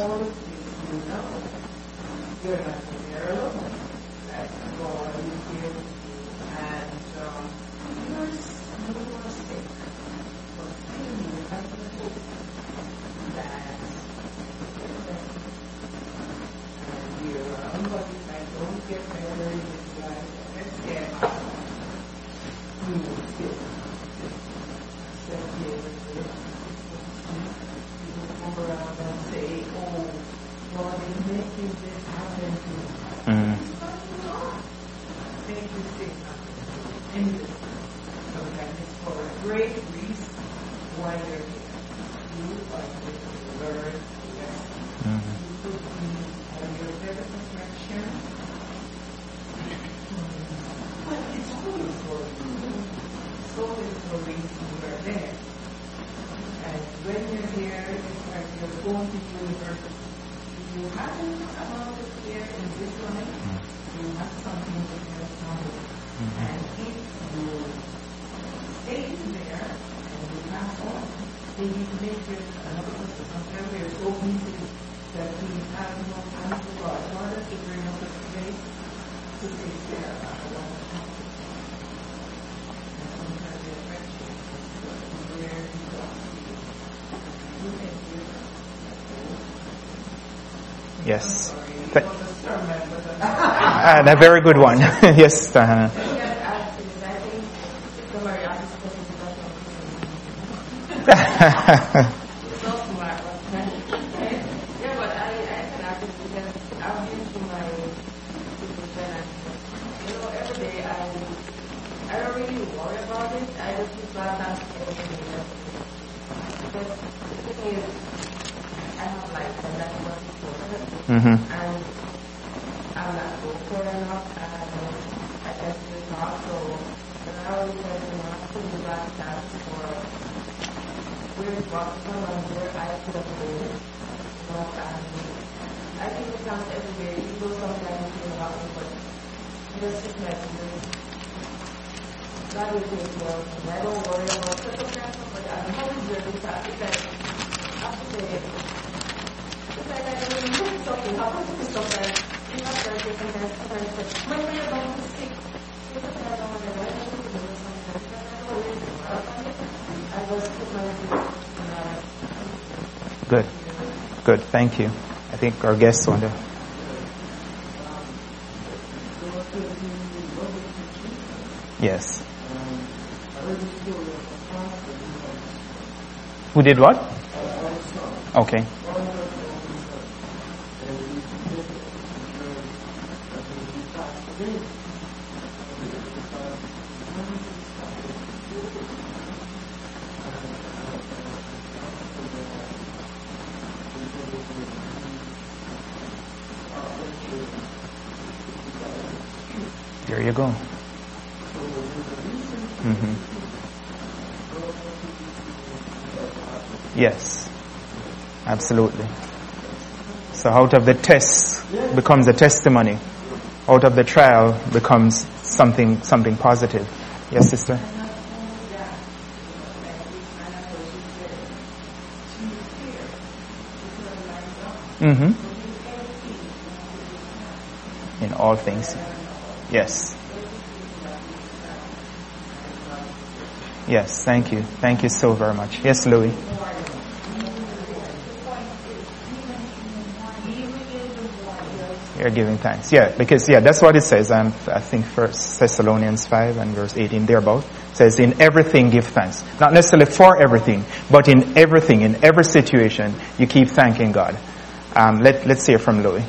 Yes. Th- and a very good one. Yes, Diana. Mm-hmm. And I'm not vocal enough, and I guess we talk, so when I was like, you know, I put the black taps for where Boston and where I could have been, but um, I think it comes everywhere, even though sometimes you feel about it, but just sit like this. God will take care of me. I don't worry about circumstances, but I'm always ready to talk. It's like, I have to say it. It's like I don't know something happens to me sometimes. Good. Good. Thank you. I think our guests want to. Yes. Who did what? Okay. There you go. Mm-hmm. Yes, absolutely. So out of the test becomes a testimony. Out of the trial becomes something something positive. Yes, sister? Mm-hmm. In all things. Yes. Yes, thank you. Thank you so very much. Yes, Louis. You're giving thanks. Yeah, because, yeah, that's what it says. Um, I think First Thessalonians five and verse eighteen, thereabout, says, in everything give thanks. Not necessarily for everything, but in everything, in every situation, you keep thanking God. Um, let, let's hear from Louis.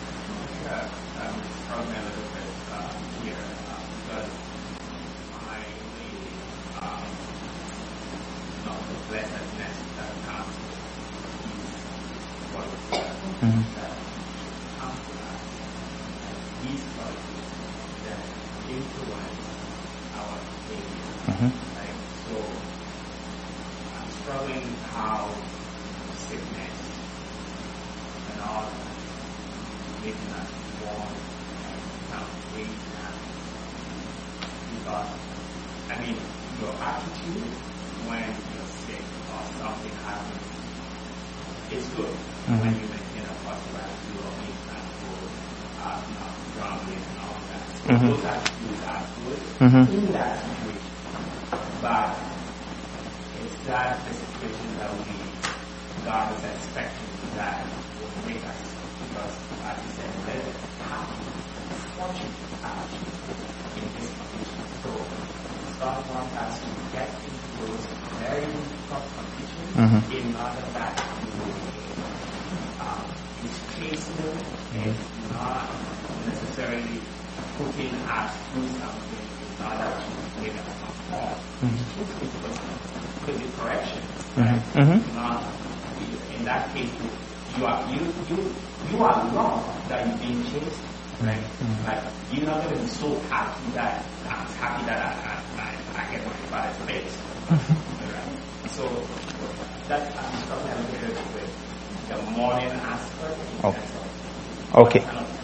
Okay.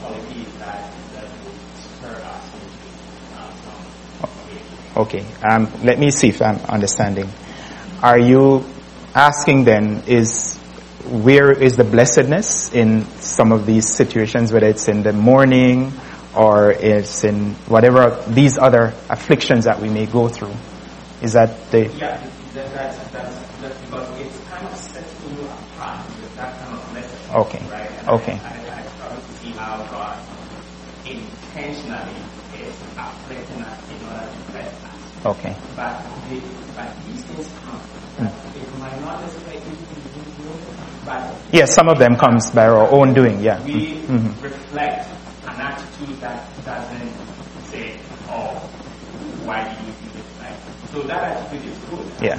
Okay. Um, let me see if I'm understanding. Are you asking then, is where is the blessedness in some of these situations, whether it's in the morning or it's in whatever these other afflictions that we may go through? Is that the... Yeah, that, that's, that's, that's because it's kind of setting you apart with that kind of message. Okay. Right? And Okay. I, I, I struggle to see how God intentionally is afflicting us in order to bless us. Okay. But, the, but these things come. Mm. It might not necessarily be but yes, some of them comes by our own doing, yeah. We mm-hmm. reflect an attitude that doesn't say, oh, why did you do this? Like, so that attitude is good. Yeah.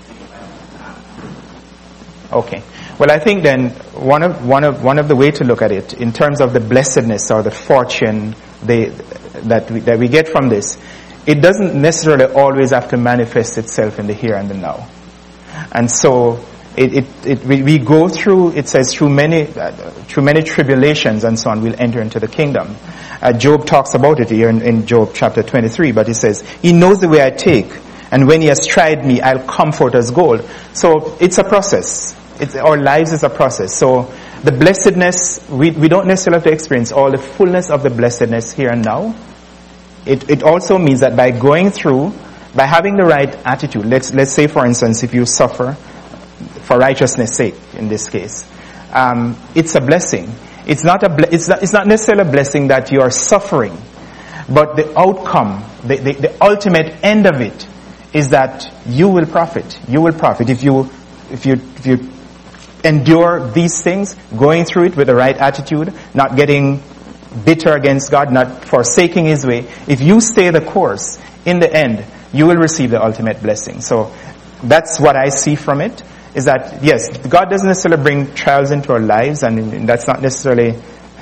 Okay. Well, I think then one of one of one of the way to look at it in terms of the blessedness or the fortune they, that we, that we get from this, it doesn't necessarily always have to manifest itself in the here and the now. And so it, it, it we, we go through, it says, through many uh, through many tribulations and so on, we'll enter into the kingdom. Uh, Job talks about it here in, in Job chapter twenty-three, but he says, he knows the way I take, and when he has tried me, I'll come forth as gold. So it's a process. It's, our lives is a process. So the blessedness, we, we don't necessarily have to experience all the fullness of the blessedness here and now. It, it also means that by going through, by having the right attitude, let's, let's say for instance, if you suffer for righteousness' sake, in this case, um, it's a blessing. It's not a, ble- it's not, it's not necessarily a blessing that you are suffering, but the outcome, the, the, the ultimate end of it is that you will profit. You will profit if you, if you, if you endure these things, going through it with the right attitude, not getting bitter against God, not forsaking His way. If you stay the course, in the end, you will receive the ultimate blessing. So that's what I see from it, is that, yes, God doesn't necessarily bring trials into our lives, and, and that's not necessarily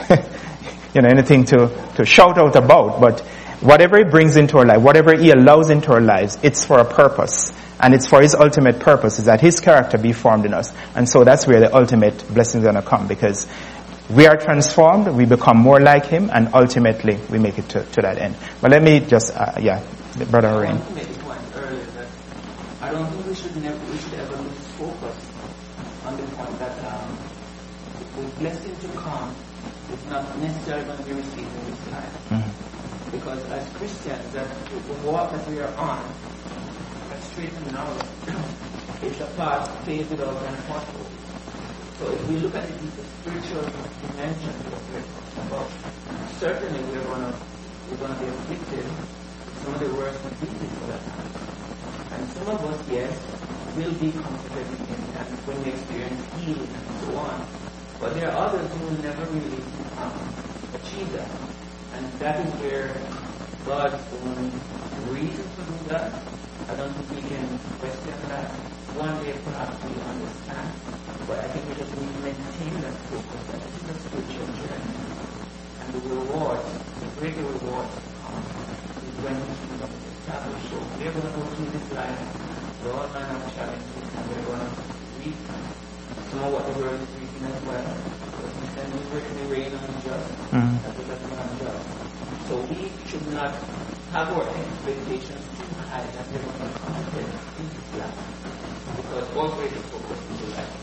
you know, anything to, to shout out about, but whatever He brings into our life, whatever He allows into our lives, it's for a purpose. And it's for His ultimate purpose, is that His character be formed in us. And so that's where the ultimate blessings are going to come, because we are transformed, we become more like Him, and ultimately we make it to, to that end. But let me just, uh, yeah, Brother Rain. I want to make a point earlier that I don't think we should never, we should ever lose focus on the point that um, the blessing to come is not necessarily going to be received in this life. Mm-hmm. Because as Christians, that the walk that we are on, straight and narrow, it's a path paved without an pothole. So if we look at it in the spiritual dimension of it, about, certainly we're gonna we're gonna be afflicted with some of the worst diseases for that time. And some of us, yes, will be comforted in and when we experience healing and so on. But there are others who will never really um, achieve that. And that is where God's own reason to do that. I don't think we can question that. One day perhaps we understand, but I think we just need to maintain that focus that this is a spiritual journey. And the rewards, the greater rewards come is when we become established. So we're going to go through this life, we're all manner of challenges, and we're going to reap some of what the world is reaping as well. Because we send the rain on the just, mm-hmm. as well as the unjust. So we should not have our expectations too high that we're going to come in this life. Because all greatest focus is the life.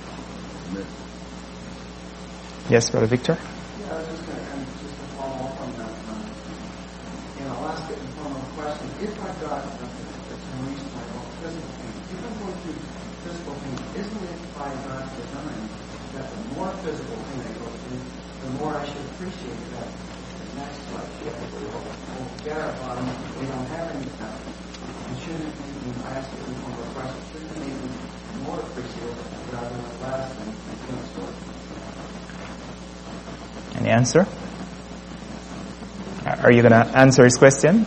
Yes, Brother Victor? Yeah, I was just going to kind of just to follow up on that. Um, and I'll ask it in the form of a question. If I've got a release my own physical pain, if I'm going through physical pain, isn't it by God's design that the more physical pain I go through, the more I should appreciate that the next life, if we'll forget about them, we don't have any time. And shouldn't it be, I ask it in the form of a question, shouldn't it make me more appreciative rather than less than doing so? Any answer? Are you going to answer his question?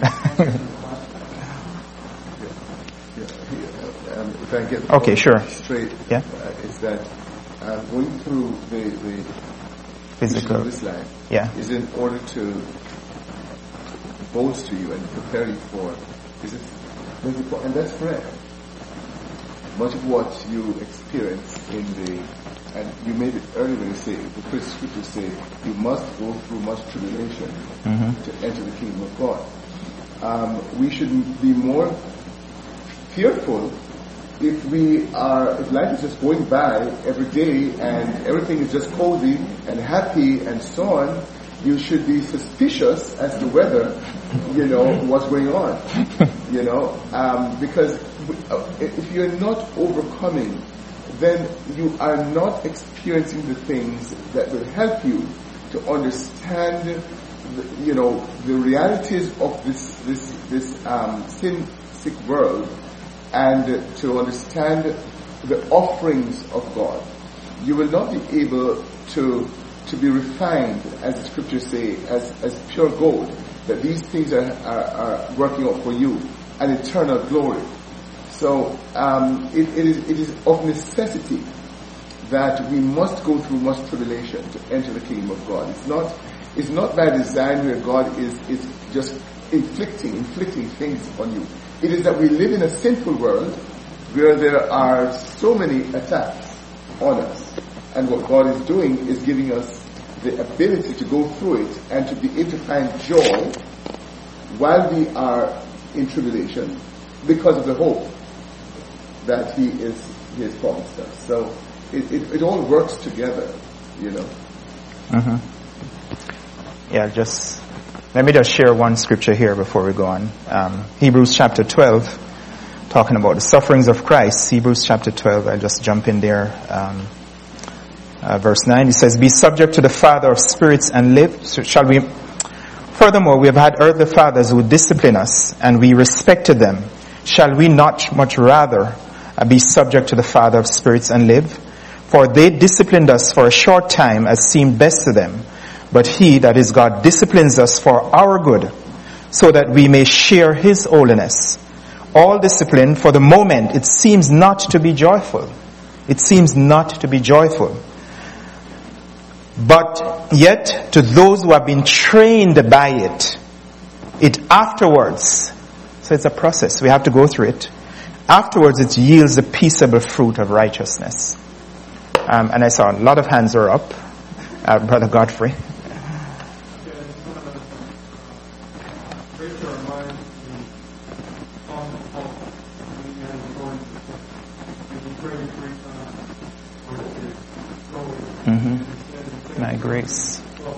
If I get okay, sure. straight, yeah, uh, is that uh, going through the, the physical of this life yeah. is in order to bolster you and prepare you for. Is it? And that's correct. Much of what you experience in the, and you made it earlier when you say, the scriptures say, you must go through much tribulation mm-hmm. to enter the kingdom of God. Um, we should be more fearful if we are, if life is just going by every day and everything is just cozy and happy and so on. You should be suspicious as to whether, you know, what's going on, you know, um, because if you're not overcoming, then you are not experiencing the things that will help you to understand, the, you know, the realities of this this this um, sin-sick world, and to understand the offerings of God. You will not be able to. to be refined, as the scriptures say, as, as pure gold, that these things are, are, are working out for you, an eternal glory. So um, it, it, is, it is of necessity that we must go through much tribulation to enter the kingdom of God. It's not it's not by design where God is, is just inflicting, inflicting things on you. It is that we live in a sinful world where there are so many attacks on us. And what God is doing is giving us the ability to go through it and to be able to find joy while we are in tribulation because of the hope that He is He has promised us. So it, it, it all works together, you know. Mm-hmm. Yeah, just let me just share one scripture here before we go on. Um, Hebrews chapter twelve, talking about the sufferings of Christ. Hebrews chapter twelve, I'll just jump in there. Um, uh, verse nine, it says, "Be subject to the Father of spirits and live." So shall we? Furthermore, we have had earthly fathers who discipline us, and we respected them. Shall we not much rather uh, be subject to the Father of spirits and live? For they disciplined us for a short time as seemed best to them. But he, that is God, disciplines us for our good, so that we may share his holiness. All discipline, for the moment, it seems not to be joyful. It seems not to be joyful. But yet, to those who have been trained by it, it afterwards, so it's a process, we have to go through it. Afterwards, it yields the peaceable fruit of righteousness. Um, and I saw a lot of hands are up. Uh, Brother Godfrey. Mm-hmm. My grace.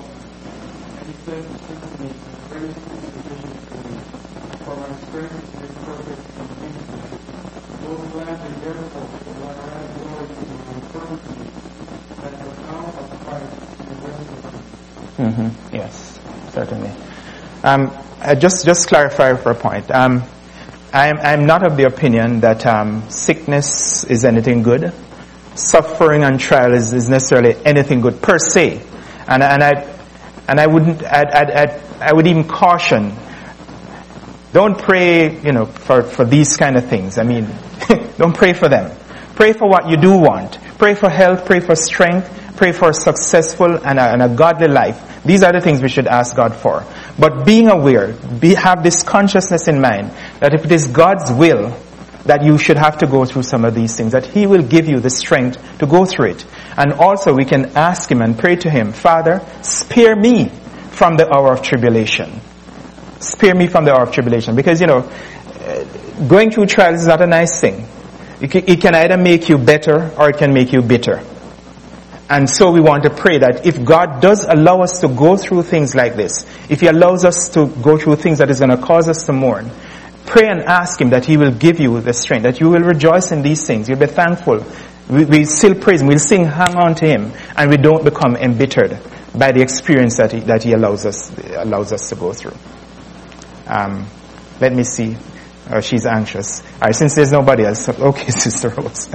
Mm-hmm. Yes, certainly. Um, uh, just just clarify for a point. Um, I'm I'm not of the opinion that um, sickness is anything good. Suffering and trial is, is necessarily anything good per se, and and I and I wouldn't I'd, I'd, I'd, I would even caution. Don't pray, you know, for for these kind of things. I mean, don't pray for them. Pray for what you do want. Pray for health. Pray for strength. Pray for a successful and a, and a godly life. These are the things we should ask God for. But being aware, be, have this consciousness in mind that if it is God's will that you should have to go through some of these things, that He will give you the strength to go through it. And also we can ask Him and pray to Him, Father, spare me from the hour of tribulation. Spare me from the hour of tribulation. Because, you know, going through trials is not a nice thing. It can either make you better or it can make you bitter. And so we want to pray that if God does allow us to go through things like this, if He allows us to go through things that is going to cause us to mourn, pray and ask Him that He will give you the strength, that you will rejoice in these things. You'll be thankful. We, we still praise Him. We'll sing, hang on to Him, and we don't become embittered by the experience that He, that he allows us allows us to go through. Um, let me see. Oh, she's anxious. All right, since there's nobody else, okay, Sister Rose.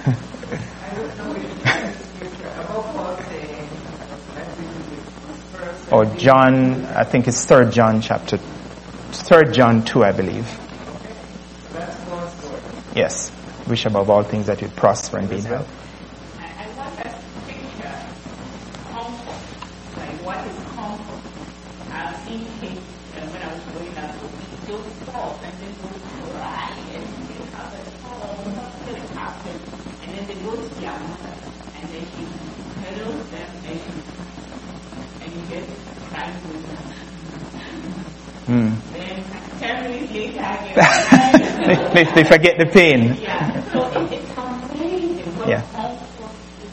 Or John, I think it's Third John chapter, Third John two, I believe. Yes, wish above all things that you prosper and be in health. I want us to picture comfort, like what is comfort. I've seen kids when I was growing up, they would fall and then they would cry and they have a fall, something happened, and then they go to their mother and then she cuddles them and she and you get crying with them. Mm. Then ten minutes later, I get they, they, they forget the pain. Yeah, so it, it's amazing what Yeah. comfort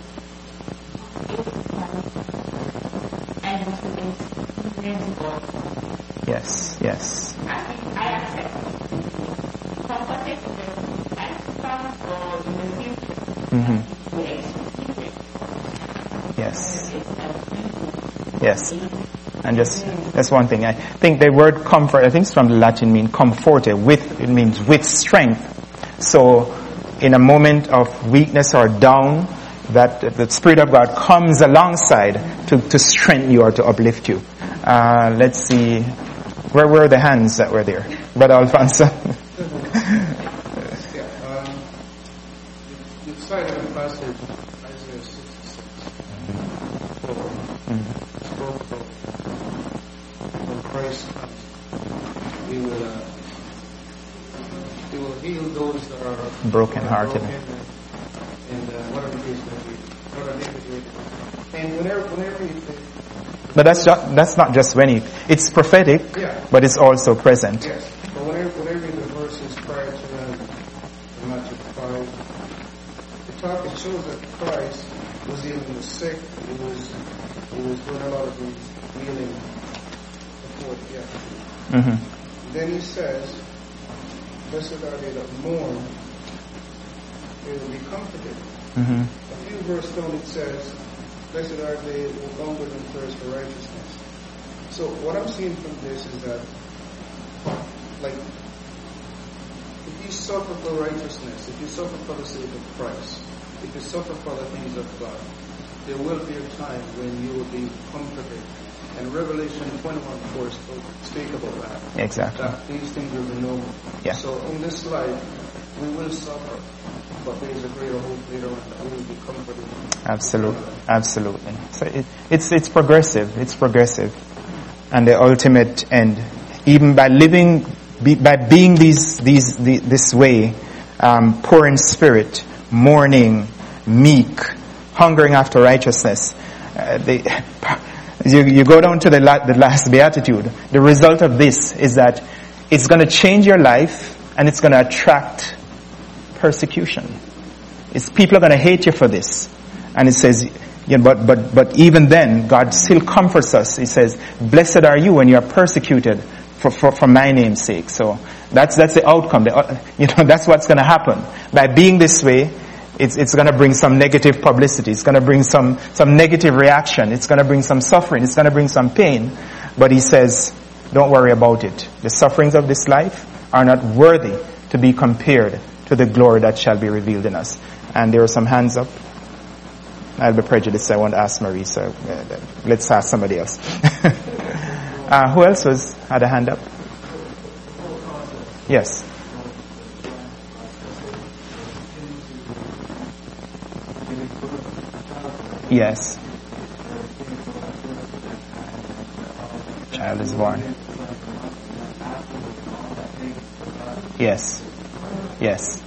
is. And to experience God. Yes, yes. I think I accept it. Comforted them. I stand God in the future. Mm-hmm. To experience. Yes. Yes. And just, that's one thing. I think the word comfort, I think it's from the Latin, mean comforte, with, it means with strength. So, in a moment of weakness or down, that the Spirit of God comes alongside to, to strengthen you or to uplift you. Uh, let's see, where were the hands that were there? Brother Alfonso? Yeah, um, you cited a passage, Isaiah sixty-six. Mm-hmm. Spoke about when Christ comes, He will, uh, He will heal those that are Broken-hearted. broken and, and uh, whatever it is that we, whatever it is. And whenever, whenever you think, But that's just, that's not just when it, it's prophetic, yeah. but it's also present. Yes, but whenever, whenever the verses prior to that, in Matthew five, it, talk, it shows that Christ was healing the sick. He was he was doing a lot of these healing before the death. Mm-hmm. Then he says, "Blessed are they that mourn; they will be comforted." Mm-hmm. A few verses down it says, "Blessed are they who hunger and thirst for righteousness." So what I'm seeing from this is that, like, if you suffer for righteousness, if you suffer for the sake of Christ, if you suffer for the things of God, there will be a time when you will be comforted. And Revelation twenty-one four speak about that. Exactly. That these things will be normal. Yeah. So in this life, we will suffer, but there is a greater hope later on that we will be comforted. Absolutely. Absolutely. So it, it's it's progressive. It's progressive. And the ultimate end, even by living, be, by being these, these, the, this way, um, poor in spirit, mourning, meek, hungering after righteousness. Uh, they, you, you go down to the, la, the last beatitude. The result of this is that it's going to change your life and it's going to attract persecution. It's, people are going to hate you for this. And it says, you know, but, but, but even then, God still comforts us. He says, blessed are you when you are persecuted for, for, for my name's sake. So that's, that's the outcome. The, you know, that's what's going to happen. By being this way, it's, it's going to bring some negative publicity. It's going to bring some, some negative reaction. It's going to bring some suffering. It's going to bring some pain. But he says, don't worry about it. The sufferings of this life are not worthy to be compared to the glory that shall be revealed in us. And there are some hands up. I'll be prejudiced. I won't ask Marie, so uh, let's ask somebody else. uh, who else was had a hand up? Yes. Yes. Child is born. Yes. Yes.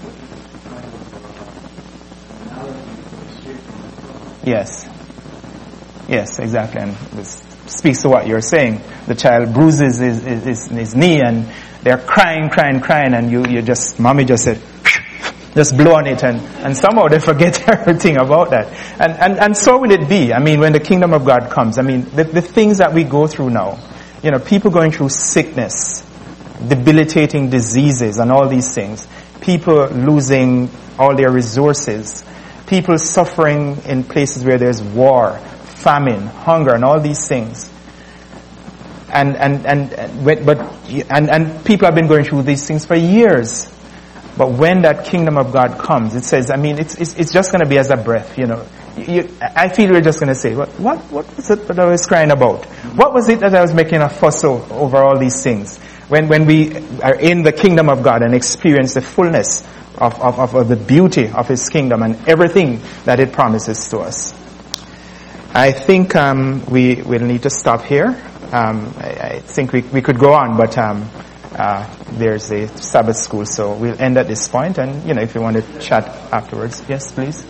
Yes. Yes, exactly. And this speaks to what you're saying. The child bruises his, his, his, his knee and they're crying, crying, crying, and you, you just, mommy just said, just blow on it, and, and somehow they forget everything about that. And, and, and so will it be. I mean, when the kingdom of God comes, I mean, the, the things that we go through now, you know, people going through sickness, debilitating diseases and all these things, people losing all their resources, people suffering in places where there's war, famine, hunger, and all these things. And and and but and and people have been going through these things for years. But when that kingdom of God comes, it says, I mean, it's it's, it's just going to be as a breath, you know. You, I feel we're just going to say, what what what was it that I was crying about? What was it that I was making a fuss over all these things? When when we are in the kingdom of God and experience the fullness Of, of, of the beauty of His kingdom and everything that it promises to us. I think um, we will need to stop here. Um, I, I think we, we could go on, but um, uh, there's a Sabbath school, so we'll end at this point. And you know, if you want to chat afterwards, yes, please.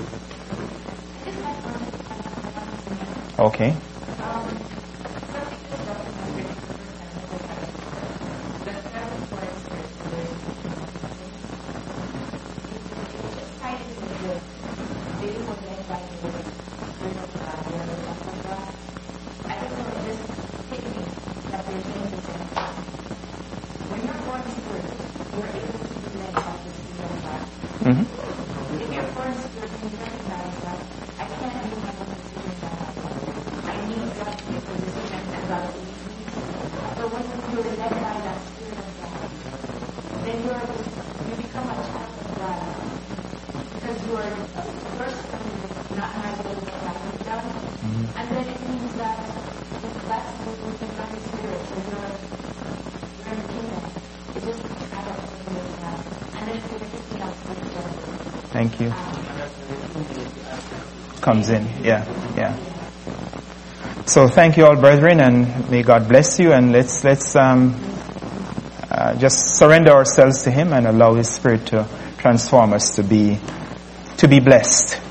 Okay. Thank you. Comes in, yeah, yeah. So thank you all, brethren, and may God bless you. And let's let's um, uh, just surrender ourselves to Him and allow His Spirit to transform us to be to be blessed.